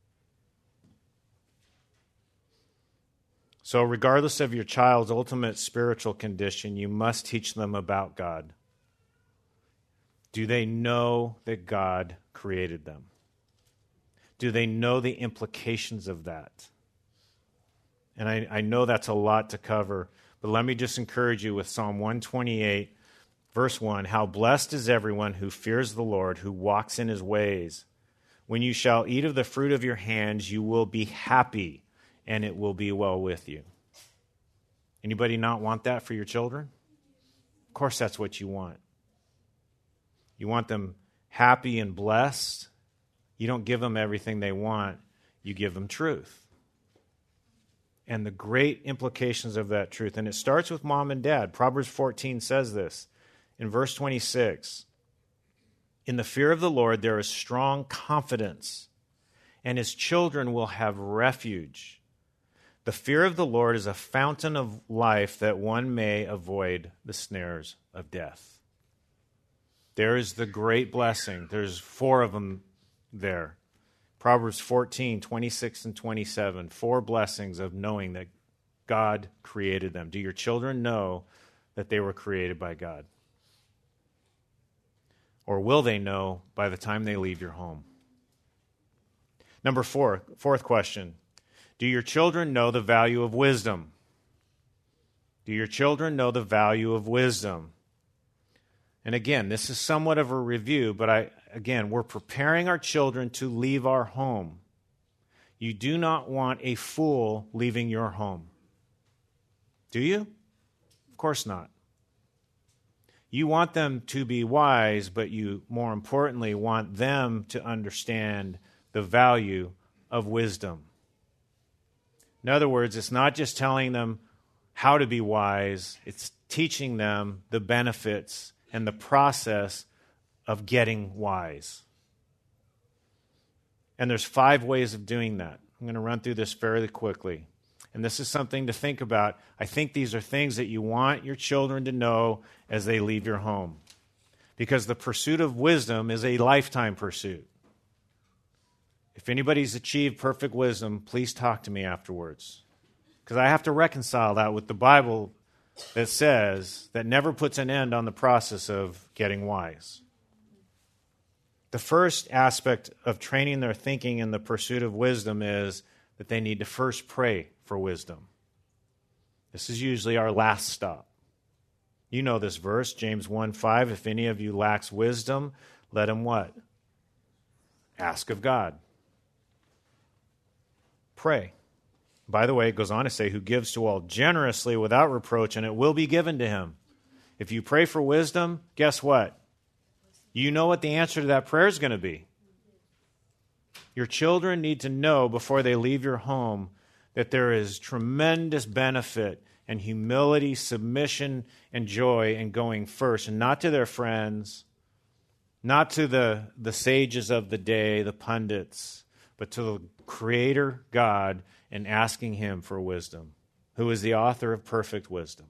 So regardless of your child's ultimate spiritual condition, you must teach them about God. Do they know that God created them? Do they know the implications of that? And I, I know that's a lot to cover, but let me just encourage you with Psalm one twenty-eight, verse one, how blessed is everyone who fears the Lord, who walks in his ways. When you shall eat of the fruit of your hands, you will be happy, and it will be well with you. Anybody not want that for your children? Of course that's what you want. You want them happy and blessed. You don't give them everything they want. You give them truth. And the great implications of that truth. And it starts with mom and dad. Proverbs fourteen says this in verse twenty-six. In the fear of the Lord there is strong confidence, and his children will have refuge. The fear of the Lord is a fountain of life that one may avoid the snares of death. There is the great blessing. There's four of them there. Proverbs fourteen, twenty-six and twenty-seven. Four blessings of knowing that God created them. Do your children know that they were created by God? Or will they know by the time they leave your home? Number four, fourth question. Do your children know the value of wisdom? Do your children know the value of wisdom? And again, this is somewhat of a review, but I again, we're preparing our children to leave our home. You do not want a fool leaving your home. Do you? Of course not. You want them to be wise, but you, more importantly, want them to understand the value of wisdom. In other words, it's not just telling them how to be wise, it's teaching them the benefits and the process of getting wise. And there's five ways of doing that. I'm going to run through this fairly quickly. And this is something to think about. I think these are things that you want your children to know as they leave your home. Because the pursuit of wisdom is a lifetime pursuit. If anybody's achieved perfect wisdom, please talk to me afterwards. Because I have to reconcile that with the Bible that says that never puts an end on the process of getting wise. The first aspect of training their thinking in the pursuit of wisdom is that they need to first pray for wisdom. This is usually our last stop. You know this verse, James one five, if any of you lacks wisdom, let him what? Ask of God. Pray. By the way, it goes on to say, who gives to all generously without reproach, and it will be given to him. If you pray for wisdom, guess what? You know what the answer to that prayer is going to be. Your children need to know before they leave your home that there is tremendous benefit and humility, submission, and joy in going first, and not to their friends, not to the, the sages of the day, the pundits, but to the Creator God and asking Him for wisdom, who is the author of perfect wisdom.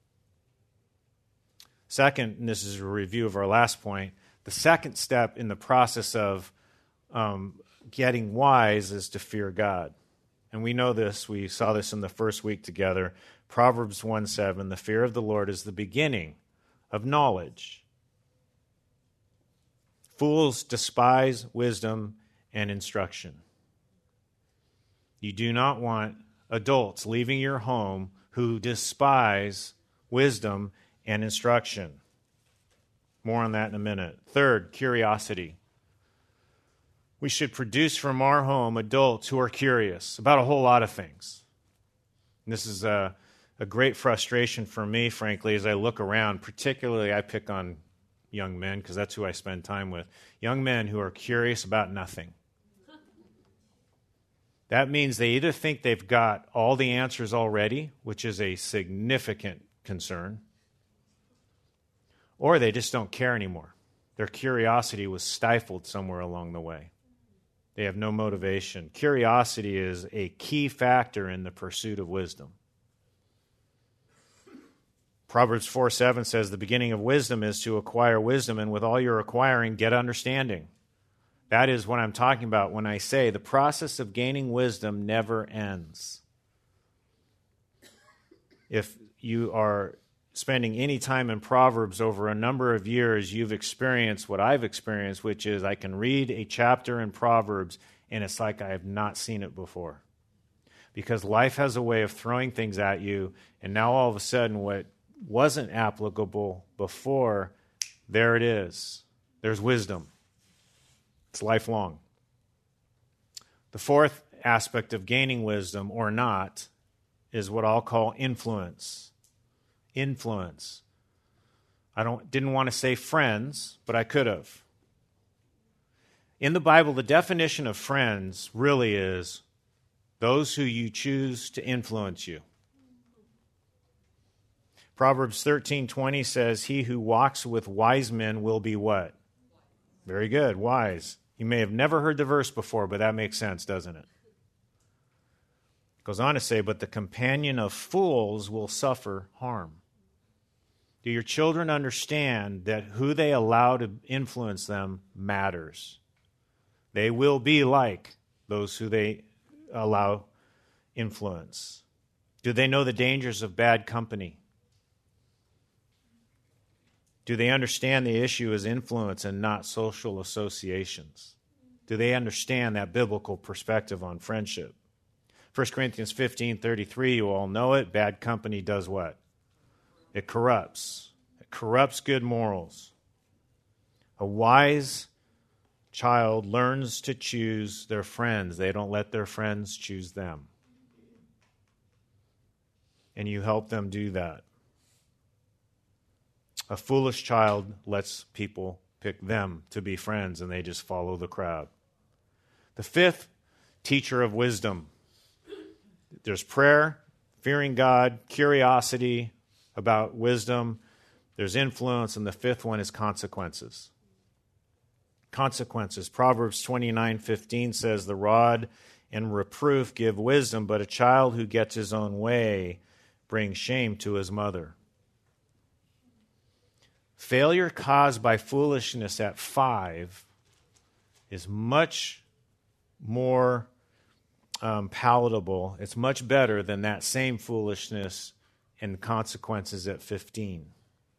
Second, and this is a review of our last point, the second step in the process of um, getting wise is to fear God. And we know this. We saw this in the first week together. Proverbs one seven, the fear of the Lord is the beginning of knowledge. Fools despise wisdom and instruction. You do not want adults leaving your home who despise wisdom and instruction. More on that in a minute. Third, curiosity. We should produce from our home adults who are curious about a whole lot of things. And this is a, a great frustration for me, frankly, as I look around. Particularly, I pick on young men because that's who I spend time with. Young men who are curious about nothing. That means they either think they've got all the answers already, which is a significant concern, or they just don't care anymore. Their curiosity was stifled somewhere along the way. They have no motivation. Curiosity is a key factor in the pursuit of wisdom. Proverbs four seven says, the beginning of wisdom is to acquire wisdom, and with all you're acquiring, get understanding. That is what I'm talking about when I say the process of gaining wisdom never ends. If you are spending any time in Proverbs over a number of years, you've experienced what I've experienced, which is I can read a chapter in Proverbs and it's like I have not seen it before. Because life has a way of throwing things at you, and now all of a sudden what wasn't applicable before, there it is. There's wisdom. It's lifelong. The fourth aspect of gaining wisdom, or not, is what I'll call influence. Influence. I don't didn't want to say friends, but I could have. In the Bible, the definition of friends really is those who you choose to influence you. Proverbs thirteen twenty says, he who walks with wise men will be what? Very good, wise. You may have never heard the verse before, but that makes sense, doesn't it? It goes on to say, but the companion of fools will suffer harm. Do your children understand that who they allow to influence them matters? They will be like those who they allow influence. Do they know the dangers of bad company? Do they understand the issue is influence and not social associations? Do they understand that biblical perspective on friendship? First Corinthians fifteen thirty-three, you all know it. Bad company does what? It corrupts. It corrupts good morals. A wise child learns to choose their friends. They don't let their friends choose them. And you help them do that. A foolish child lets people pick them to be friends, and they just follow the crowd. The fifth, teacher of wisdom. There's prayer, fearing God, curiosity about wisdom. There's influence, and the fifth one is consequences. Consequences. Proverbs twenty-nine fifteen says, the rod and reproof give wisdom, but a child who gets his own way brings shame to his mother. Failure caused by foolishness at five is much more um, palatable. It's much better than that same foolishness and consequences at fifteen.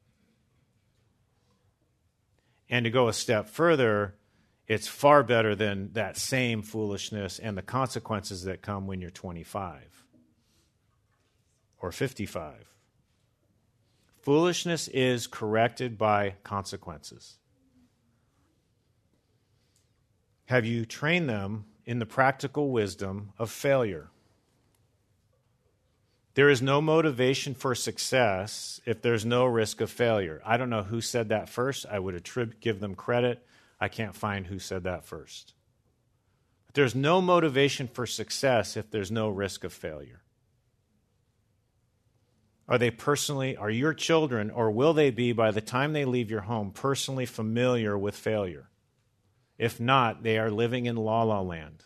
And to go a step further, it's far better than that same foolishness and the consequences that come when you're twenty-five or fifty-five. Foolishness is corrected by consequences. Have you trained them in the practical wisdom of failure? There is no motivation for success if there's no risk of failure. I don't know who said that first. I would attribute, give them credit. I can't find who said that first. But there's no motivation for success if there's no risk of failure. Are they personally, are your children, or will they be by the time they leave your home, personally familiar with failure? If not, they are living in la la land.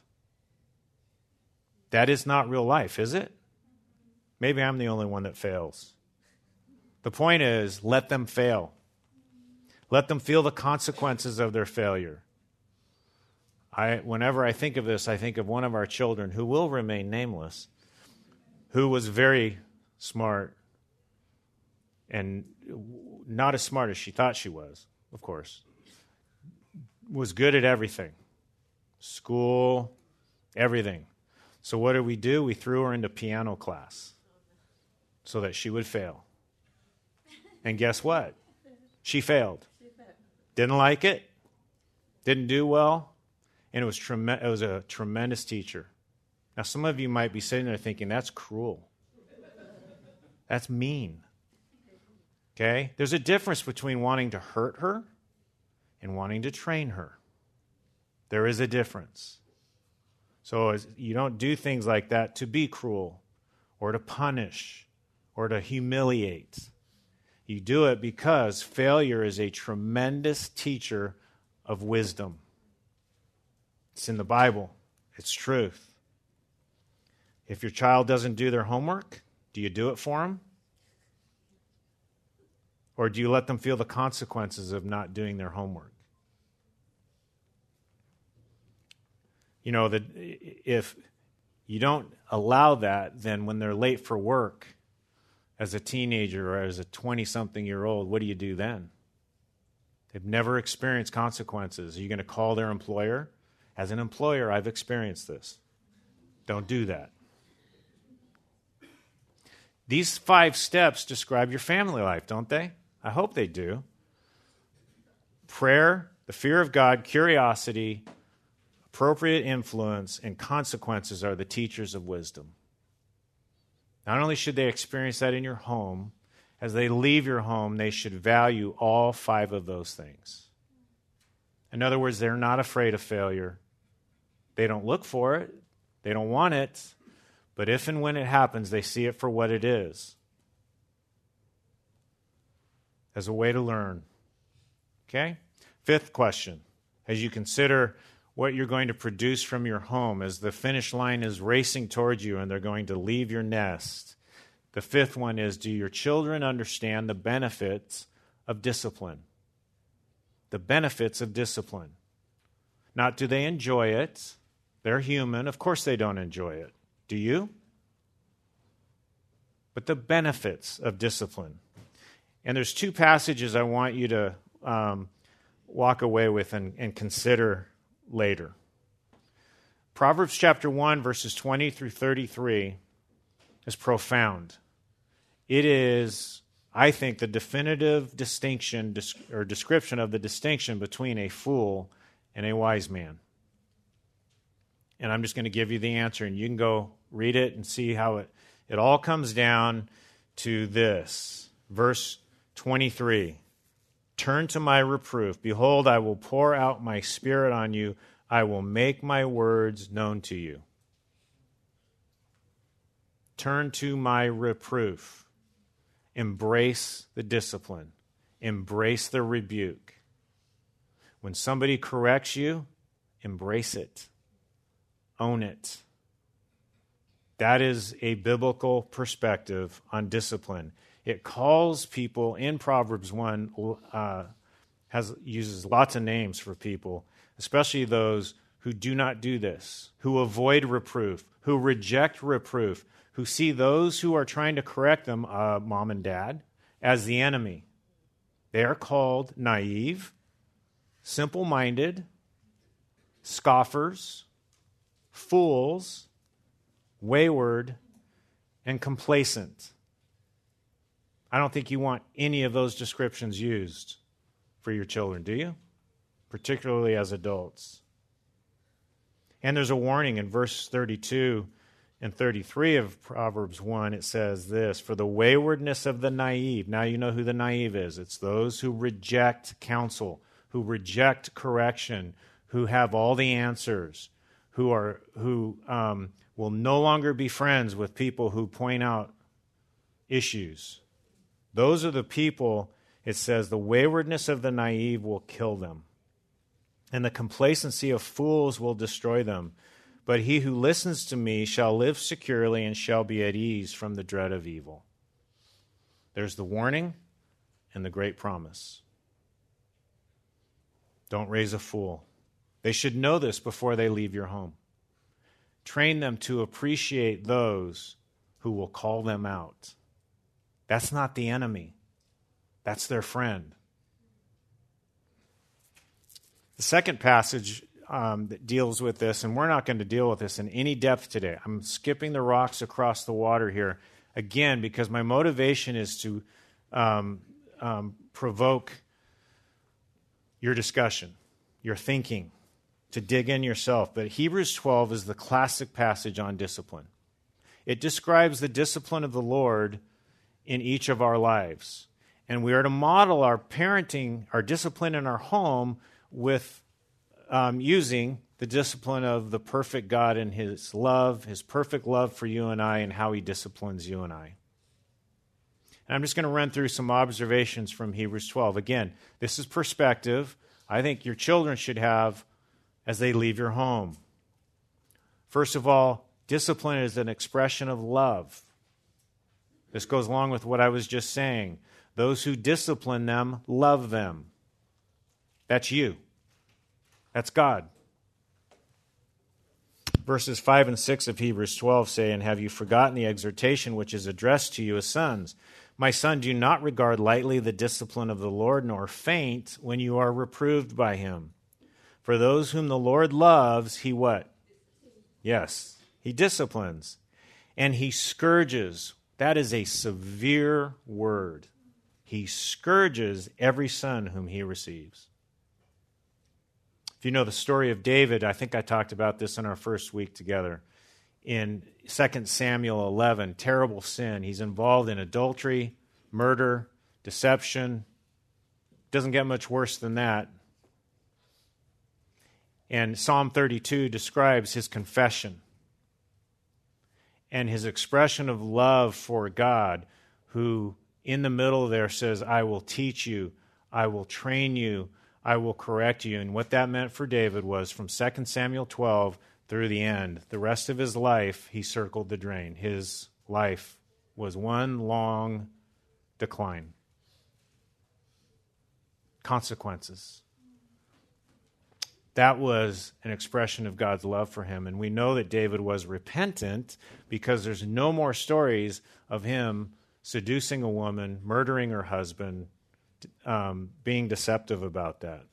That is not real life, is it? Maybe I'm the only one that fails. The point is, let them fail. Let them feel the consequences of their failure. I, whenever I think of this, I think of one of our children who will remain nameless, who was very smart and not as smart as she thought she was, of course. Was good at everything. School, everything. So what did we do? We threw her into piano class so that she would fail. And guess what? She failed. Didn't like it. Didn't do well. And it was, trem- it was a tremendous teacher. Now, some of you might be sitting there thinking, that's cruel. That's mean. Okay? There's a difference between wanting to hurt her and wanting to train her. There is a difference. So you don't do things like that to be cruel or to punish or to humiliate. You do it because failure is a tremendous teacher of wisdom. It's in the Bible. It's truth. If your child doesn't do their homework, do you do it for them? Or do you let them feel the consequences of not doing their homework? You know, that if you don't allow that, then when they're late for work as a teenager or as a twenty-something-year-old, what do you do then? They've never experienced consequences. Are you going to call their employer? As an employer, I've experienced this. Don't do that. These five steps describe your family life, don't they? I hope they do. Prayer, the fear of God, curiosity, appropriate influence, and consequences are the teachers of wisdom. Not only should they experience that in your home, as they leave your home, they should value all five of those things. In other words, they're not afraid of failure. They don't look for it. They don't want it. But if and when it happens, they see it for what it is, as a way to learn. Okay? Fifth question. As you consider what you're going to produce from your home, as the finish line is racing towards you and they're going to leave your nest, the fifth one is, do your children understand the benefits of discipline? The benefits of discipline. Not do they enjoy it. They're human. Of course they don't enjoy it. Do you? But the benefits of discipline. And there's two passages I want you to um, walk away with and, and consider later. Proverbs chapter one, verses twenty through thirty-three is profound. It is I think, the definitive distinction or description of the distinction between a fool and a wise man. And I'm just going to give you the answer, and you can go read it and see how it, it all comes down to this. Verse twenty-three, turn to my reproof. Behold, I will pour out my spirit on you. I will make my words known to you. Turn to my reproof. Embrace the discipline. Embrace the rebuke. When somebody corrects you, embrace it. Own it. That is a biblical perspective on discipline. It calls people in Proverbs one, uh, has uses lots of names for people, especially those who do not do this, who avoid reproof, who reject reproof, who see those who are trying to correct them, uh, mom and dad, as the enemy. They are called naive, simple-minded, scoffers, fools, wayward, and complacent. I don't think you want any of those descriptions used for your children, do you? Particularly as adults. And there's a warning in verse thirty-two and thirty-three of Proverbs one. It says this, for the waywardness of the naive. Now you know who the naive is. It's those who reject counsel, who reject correction, who have all the answers, who are who um, will no longer be friends with people who point out issues. Those are the people, it says, the waywardness of the naive will kill them, and the complacency of fools will destroy them. But he who listens to me shall live securely and shall be at ease from the dread of evil. There's the warning and the great promise. Don't raise a fool. They should know this before they leave your home. Train them to appreciate those who will call them out. That's not the enemy. That's their friend. The second passage um, that deals with this, and we're not going to deal with this in any depth today. I'm skipping the rocks across the water here, again, because my motivation is to um, um, provoke your discussion, your thinking, to dig in yourself. But Hebrews twelve is the classic passage on discipline. It describes the discipline of the Lord in each of our lives. And we are to model our parenting, our discipline in our home with um, using the discipline of the perfect God and his love, his perfect love for you and I, and how he disciplines you and I. And I'm just going to run through some observations from Hebrews twelve. Again, this is perspective I think your children should have as they leave your home. First of all, discipline is an expression of love. This goes along with what I was just saying. Those who discipline them love them. That's you. That's God. Verses five and six of Hebrews twelve say, and have you forgotten the exhortation which is addressed to you as sons? My son, do not regard lightly the discipline of the Lord, nor faint when you are reproved by him. For those whom the Lord loves, he what? Yes, he disciplines. And he scourges. That is a severe word. He scourges every son whom he receives. If you know the story of David, I think I talked about this in our first week together. In Second Samuel eleven, terrible sin. He's involved in adultery, murder, deception. Doesn't get much worse than that. And Psalm thirty-two describes his confession and his expression of love for God, who in the middle there says, I will teach you, I will train you, I will correct you. And what that meant for David was from Second Samuel twelve through the end, the rest of his life, he circled the drain. His life was one long decline. Consequences. That was an expression of God's love for him. And we know that David was repentant because there's no more stories of him seducing a woman, murdering her husband, um, being deceptive about that.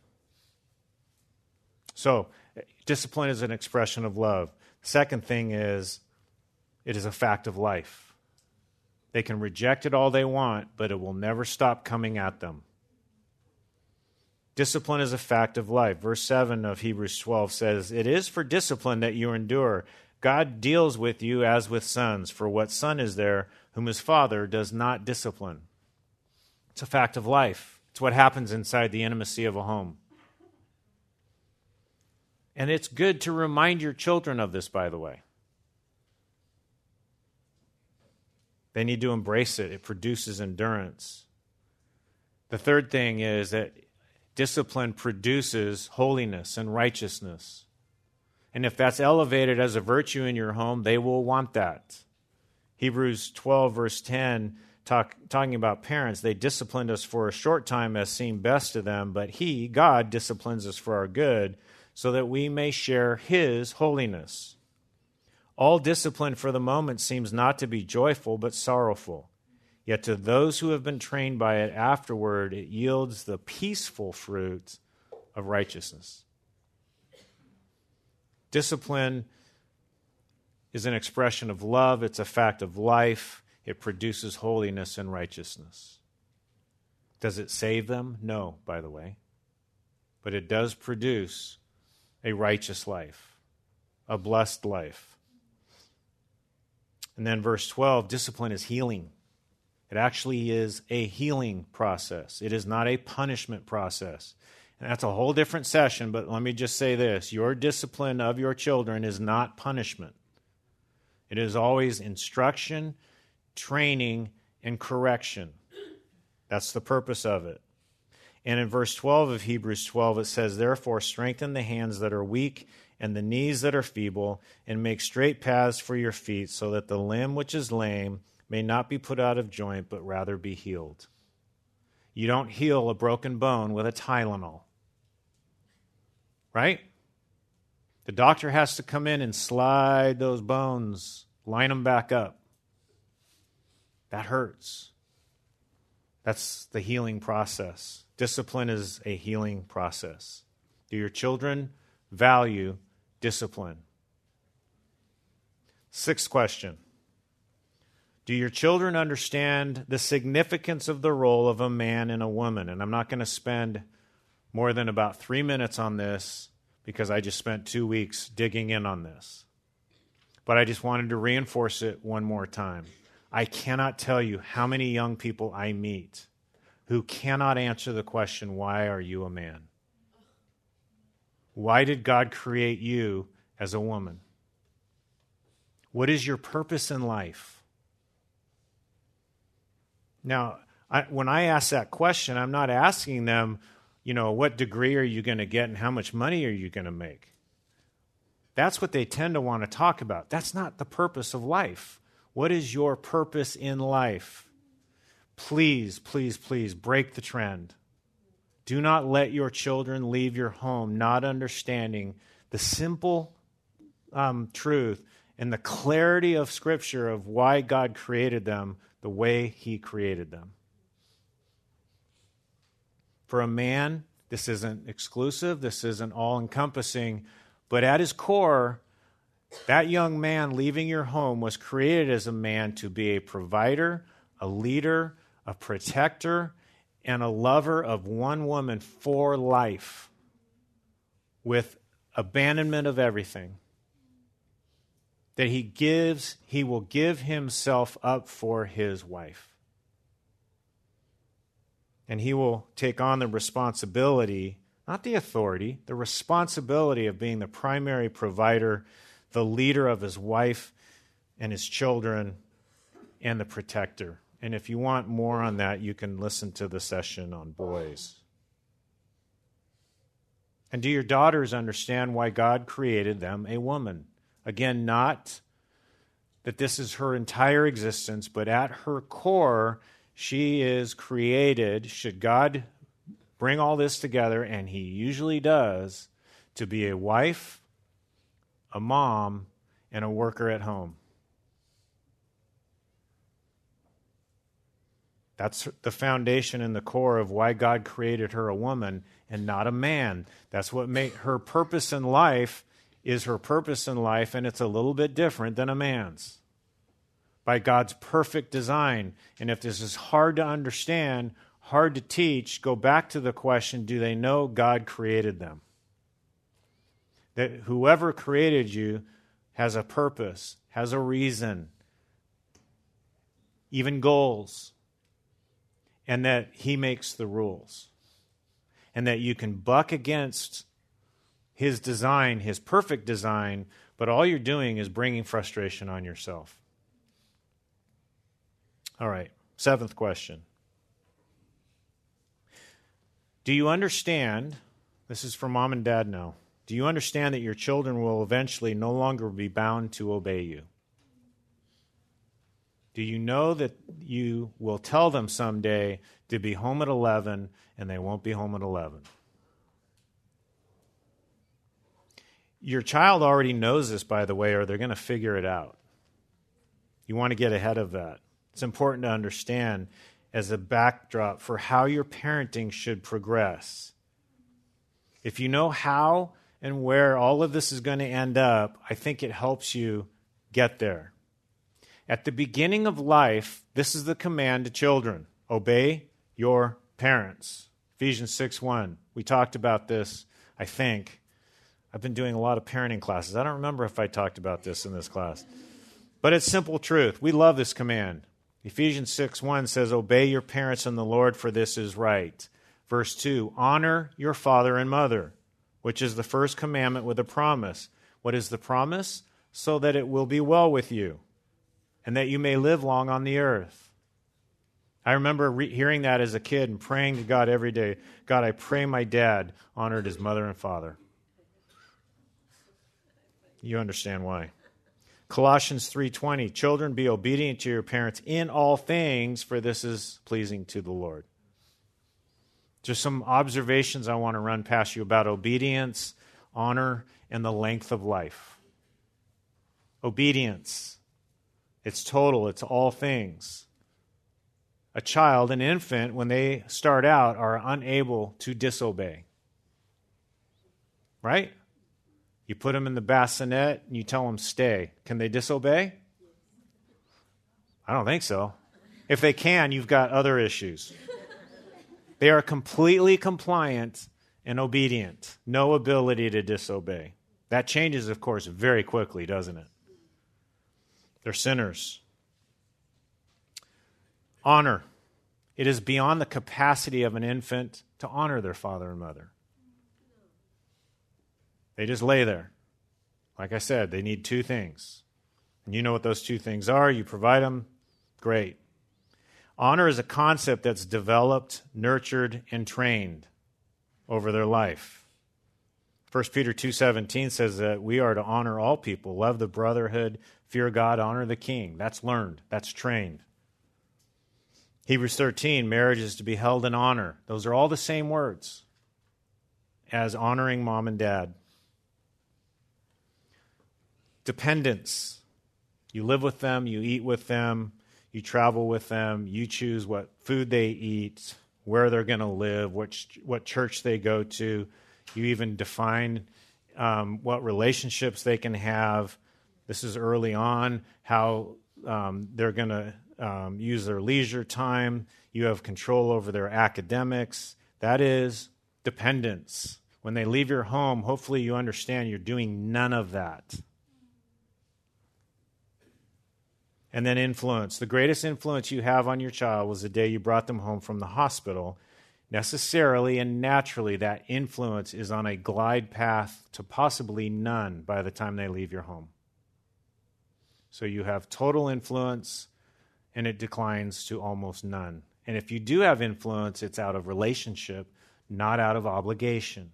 So, discipline is an expression of love. Second thing is, it is a fact of life. They can reject it all they want, but it will never stop coming at them. Discipline is a fact of life. Verse seven of Hebrews twelve says, "It is for discipline that you endure. God deals with you as with sons. For what son is there whom his father does not discipline?" It's a fact of life. It's what happens inside the intimacy of a home. And it's good to remind your children of this, by the way. They need to embrace it. It produces endurance. The third thing is that discipline produces holiness and righteousness. And if that's elevated as a virtue in your home, they will want that. Hebrews twelve, verse ten, talk, talking about parents, they disciplined us for a short time as seemed best to them, but He, God, disciplines us for our good, so that we may share His holiness. All discipline for the moment seems not to be joyful, but sorrowful. Yet to those who have been trained by it afterward, it yields the peaceful fruit of righteousness. Discipline is an expression of love. It's a fact of life. It produces holiness and righteousness. Does it save them? No, by the way. But it does produce a righteous life, a blessed life. And then verse twelve, discipline is healing. It actually is a healing process. It is not a punishment process. And that's a whole different session, but let me just say this. Your discipline of your children is not punishment. It is always instruction, training, and correction. That's the purpose of it. And in verse twelve of Hebrews twelve, it says, "Therefore strengthen the hands that are weak and the knees that are feeble, and make straight paths for your feet, so that the limb which is lame may not be put out of joint, but rather be healed." You don't heal a broken bone with a Tylenol. Right? The doctor has to come in and slide those bones, line them back up. That hurts. That's the healing process. Discipline is a healing process. Do your children value discipline? Sixth question. Do your children understand the significance of the role of a man and a woman? And I'm not going to spend more than about three minutes on this because I just spent two weeks digging in on this. But I just wanted to reinforce it one more time. I cannot tell you how many young people I meet who cannot answer the question, why are you a man? Why did God create you as a woman? What is your purpose in life? Now, I, when I ask that question, I'm not asking them, you know, what degree are you going to get and how much money are you going to make? That's what they tend to want to talk about. That's not the purpose of life. What is your purpose in life? Please, please, please break the trend. Do not let your children leave your home not understanding the simple um, truth and the clarity of Scripture of why God created them the way He created them. For a man, this isn't exclusive, this isn't all-encompassing, but at his core, that young man leaving your home was created as a man to be a provider, a leader, a protector, and a lover of one woman for life with abandonment of everything. That he gives, he will give himself up for his wife. And he will take on the responsibility, not the authority, the responsibility of being the primary provider, the leader of his wife and his children, and the protector. And if you want more on that, you can listen to the session on boys. And do your daughters understand why God created them a woman? Again, not that this is her entire existence, but at her core, she is created, should God bring all this together, and He usually does, to be a wife, a mom, and a worker at home. That's the foundation and the core of why God created her a woman and not a man. That's what made her purpose in life is her purpose in life, and it's a little bit different than a man's. by God's perfect design. And if this is hard to understand, hard to teach, go back to the question, do they know God created them? That whoever created you has a purpose, has a reason, even goals, and that he makes the rules. And that you can buck against his design, his perfect design, but all you're doing is bringing frustration on yourself. All right, seventh question. Do you understand, this is for mom and dad now, do you understand that your children will eventually no longer be bound to obey you? Do you know that you will tell them someday to be home at eleven and they won't be home at eleven? Your child already knows this, by the way, or they're going to figure it out. You want to get ahead of that. It's important to understand as a backdrop for how your parenting should progress. If you know how and where all of this is going to end up, I think it helps you get there. At the beginning of life, this is the command to children. Obey your parents. Ephesians six one. We talked about this, I think. I've been doing a lot of parenting classes. I don't remember if I talked about this in this class. But it's simple truth. We love this command. Ephesians six one says, obey your parents in the Lord, for this is right. Verse two, honor your father and mother, which is the first commandment with a promise. What is the promise? So that it will be well with you, and that you may live long on the earth. I remember re- hearing that as a kid and praying to God every day, God, I pray my dad honored his mother and father. You understand why. Colossians three twenty, children, be obedient to your parents in all things, for this is pleasing to the Lord. Just some observations I want to run past you about obedience, honor, and the length of life. Obedience. It's total. It's all things. A child, an infant, when they start out, are unable to disobey. Right? You put them in the bassinet and you tell them stay. Can they disobey? I don't think so. If they can, you've got other issues. They are completely compliant and obedient. No ability to disobey. That changes, of course, very quickly, doesn't it? They're sinners. Honor. It is beyond the capacity of an infant to honor their father and mother. They just lay there. Like I said, they need two things. And you know what those two things are. You provide them. Great. Honor is a concept that's developed, nurtured, and trained over their life. First Peter two seventeen says that we are to honor all people, love the brotherhood, fear God, honor the king. That's learned. That's trained. Hebrews thirteen, marriage is to be held in honor. Those are all the same words as honoring mom and dad. Dependence. You live with them, you eat with them, you travel with them, you choose what food they eat, where they're going to live, which, what church they go to. You even define um, what relationships they can have. This is early on, how um, they're going to um, use their leisure time. You have control over their academics. That is dependence. When they leave your home, hopefully you understand you're doing none of that. And then influence. The greatest influence you have on your child was the day you brought them home from the hospital. Necessarily and naturally, that influence is on a glide path to possibly none by the time they leave your home. So you have total influence, and it declines to almost none. And if you do have influence, it's out of relationship, not out of obligation.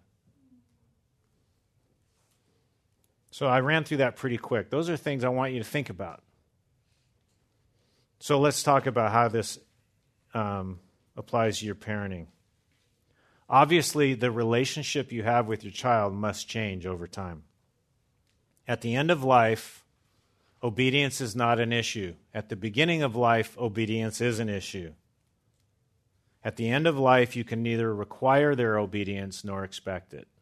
So I ran through that pretty quick. Those are things I want you to think about. So let's talk about how this um, applies to your parenting. Obviously, the relationship you have with your child must change over time. At the end of life, obedience is not an issue. At the beginning of life, obedience is an issue. At the end of life, you can neither require their obedience nor expect it.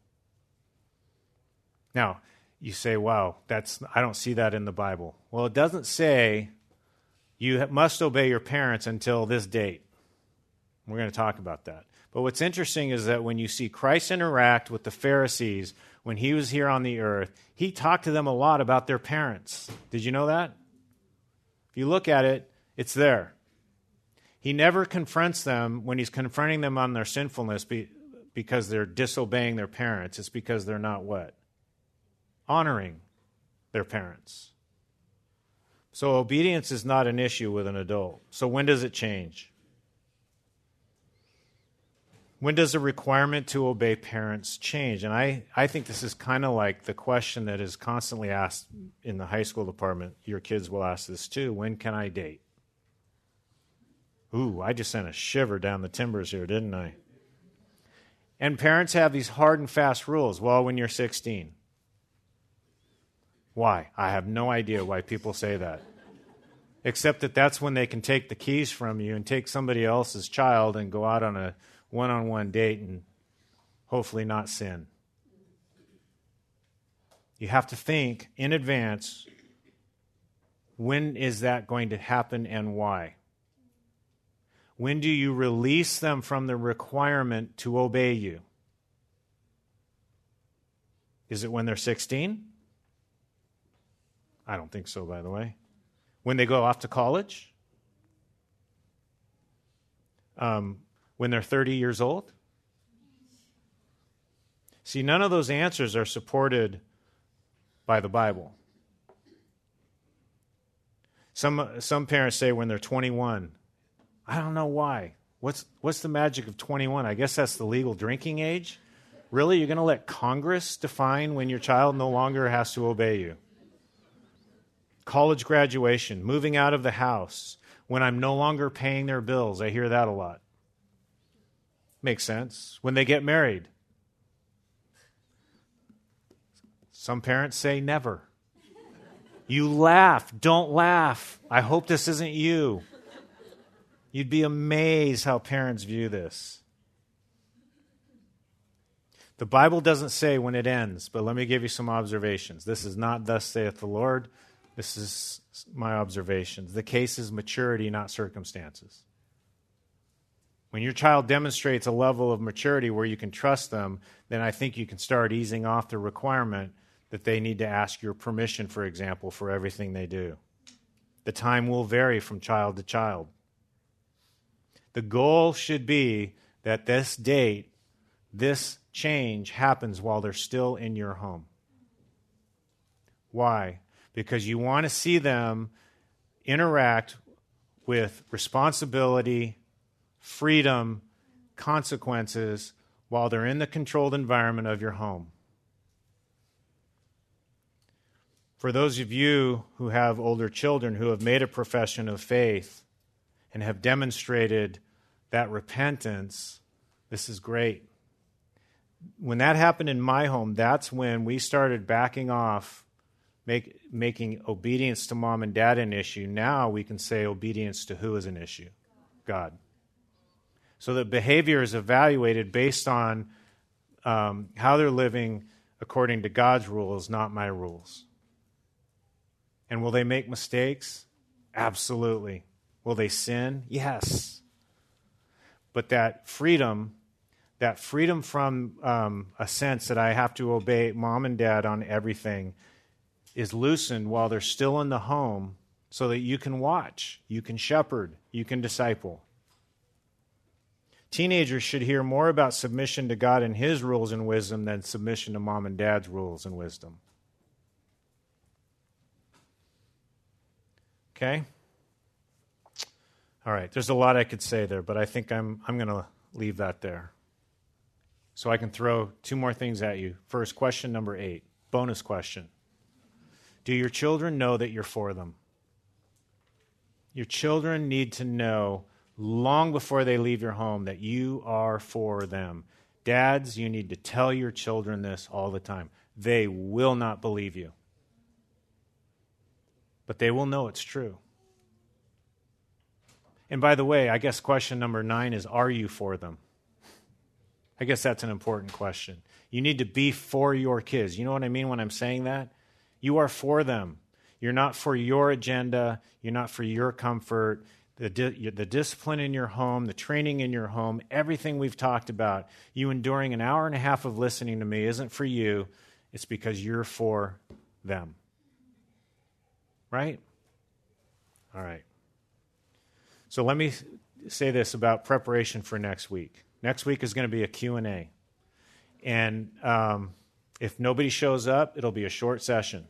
Now, you say, wow, that's I don't see that in the Bible. Well, it doesn't say You must obey your parents until this date. We're going to talk about that. But what's interesting is that when you see Christ interact with the Pharisees when he was here on the earth, he talked to them a lot about their parents. Did you know that? If you look at it, it's there. He never confronts them when he's confronting them on their sinfulness be, because they're disobeying their parents. It's because they're not what? Honoring their parents. So obedience is not an issue with an adult. So when does it change? When does the requirement to obey parents change? And I, I think this is kind of like the question that is constantly asked in the high school department. Your kids will ask this too. When can I date? Ooh, I just sent a shiver down the timbers here, didn't I? And parents have these hard and fast rules. Well, when you're sixteen. Why? I have no idea why people say that. Except that that's when they can take the keys from you and take somebody else's child and go out on a one-on-one date and hopefully not sin. You have to think in advance, when is that going to happen and why? When do you release them from the requirement to obey you? Is it when they're sixteen? I don't think so, by the way. When they go off to college? Um, when they're thirty years old? See, none of those answers are supported by the Bible. Some some parents say when they're twenty-one. I don't know why. What's what's the magic of twenty-one? I guess that's the legal drinking age. Really? You're going to let Congress define when your child no longer has to obey you? College graduation, moving out of the house, when I'm no longer paying their bills. I hear that a lot. Makes sense. When they get married. Some parents say never. You laugh. Don't laugh. I hope this isn't you. You'd be amazed how parents view this. The Bible doesn't say when it ends, but let me give you some observations. This is not thus saith the Lord. This is my observations. The case is maturity, not circumstances. When your child demonstrates a level of maturity where you can trust them, then I think you can start easing off the requirement that they need to ask your permission, for example, for everything they do. The time will vary from child to child. The goal should be that this date, this change happens while they're still in your home. Why? Because you want to see them interact with responsibility, freedom, consequences while they're in the controlled environment of your home. For those of you who have older children who have made a profession of faith and have demonstrated that repentance, this is great. When that happened in my home, that's when we started backing off, make, making obedience to mom and dad an issue. Now we can say obedience to who is an issue? God. So that behavior is evaluated based on um, how they're living according to God's rules, not my rules. And will they make mistakes? Absolutely. Will they sin? Yes. But that freedom, that freedom from um, a sense that I have to obey mom and dad on everything is loosened while they're still in the home so that you can watch, you can shepherd, you can disciple. Teenagers should hear more about submission to God and His rules and wisdom than submission to mom and dad's rules and wisdom. Okay? All right, there's a lot I could say there, but I think I'm I'm going to leave that there. So I can throw two more things at you. First, question number eight, bonus question. Do your children know that you're for them? Your children need to know long before they leave your home that you are for them. Dads, you need to tell your children this all the time. They will not believe you. But they will know it's true. And by the way, I guess question number nine is, are you for them? I guess that's an important question. You need to be for your kids. You know what I mean when I'm saying that? You are for them. You're not for your agenda. You're not for your comfort. The, di- the discipline in your home, the training in your home, everything we've talked about, you enduring an hour and a half of listening to me isn't for you. It's because you're for them. Right? All right. So let me say this about preparation for next week. Next week is going to be a Q and A. And um, if nobody shows up, it'll be a short session.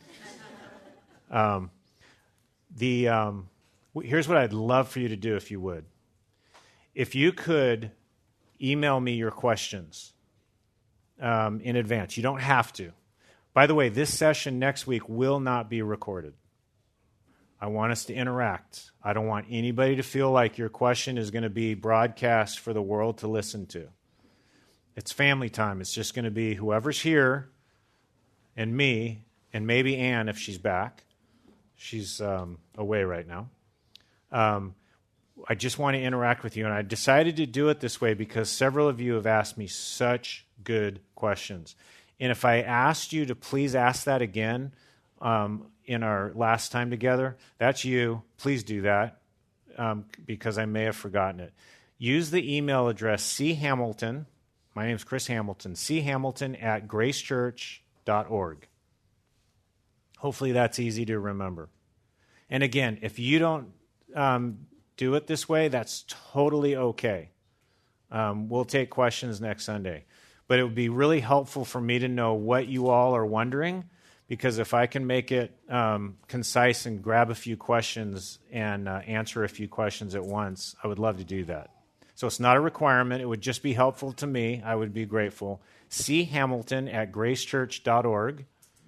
um, the um, here's what I'd love for you to do if you would. If you could email me your questions um, in advance. You don't have to. By the way, this session next week will not be recorded. I want us to interact. I don't want anybody to feel like your question is going to be broadcast for the world to listen to. It's family time. It's just going to be whoever's here and me and maybe Ann if she's back. She's um, away right now. Um, I just want to interact with you, and I decided to do it this way because several of you have asked me such good questions. And if I asked you to please ask that again, um, in our last time together, that's you. Please do that um, because I may have forgotten it. Use the email address C Hamilton. My name's Chris Hamilton. C Hamilton at gracechurch dot org. Hopefully that's easy to remember. And again, if you don't um, do it this way, that's totally okay. Um, we'll take questions next Sunday. But it would be really helpful for me to know what you all are wondering, because if I can make it um, concise and grab a few questions and uh, answer a few questions at once, I would love to do that. So it's not a requirement. It would just be helpful to me. I would be grateful. C Hamilton at gracechurch dot org.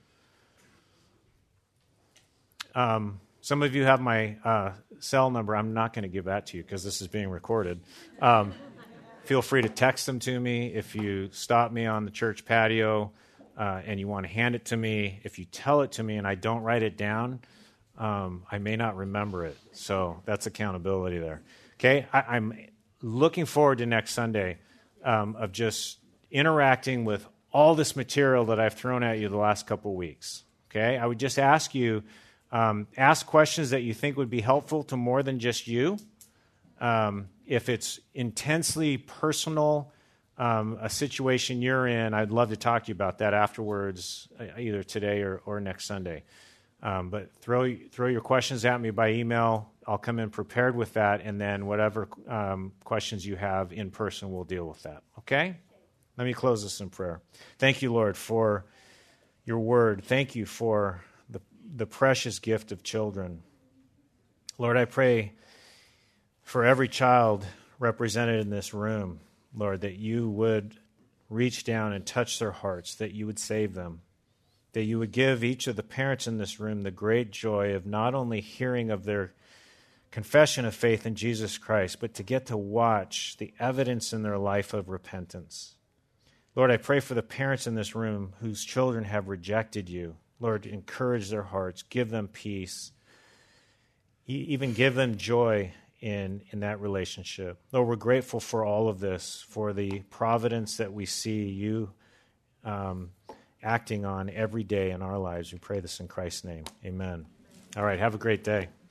Um, some of you have my uh, cell number. I'm not going to give that to you because this is being recorded. Um, feel free to text them to me if you stop me on the church patio. Uh, and you want to hand it to me. If you tell it to me and I don't write it down, um, I may not remember it. So that's accountability there. Okay, I, I'm looking forward to next Sunday um, of just interacting with all this material that I've thrown at you the last couple of weeks. Okay, I would just ask you, um, ask questions that you think would be helpful to more than just you. Um, if it's intensely personal, Um, a situation you're in, I'd love to talk to you about that afterwards, either today or, or next Sunday. Um, but throw throw your questions at me by email. I'll come in prepared with that, and then whatever um, questions you have in person, we'll deal with that. Okay? Let me close this in prayer. Thank you, Lord, for your word. Thank you for the, the precious gift of children. Lord, I pray for every child represented in this room, Lord, that you would reach down and touch their hearts, that you would save them, that you would give each of the parents in this room the great joy of not only hearing of their confession of faith in Jesus Christ, but to get to watch the evidence in their life of repentance. Lord, I pray for the parents in this room whose children have rejected you. Lord, encourage their hearts, give them peace, even give them joy in in that relationship. Lord, we're grateful for all of this, for the providence that we see you um, acting on every day in our lives. We pray this in Christ's name. Amen. All right, have a great day.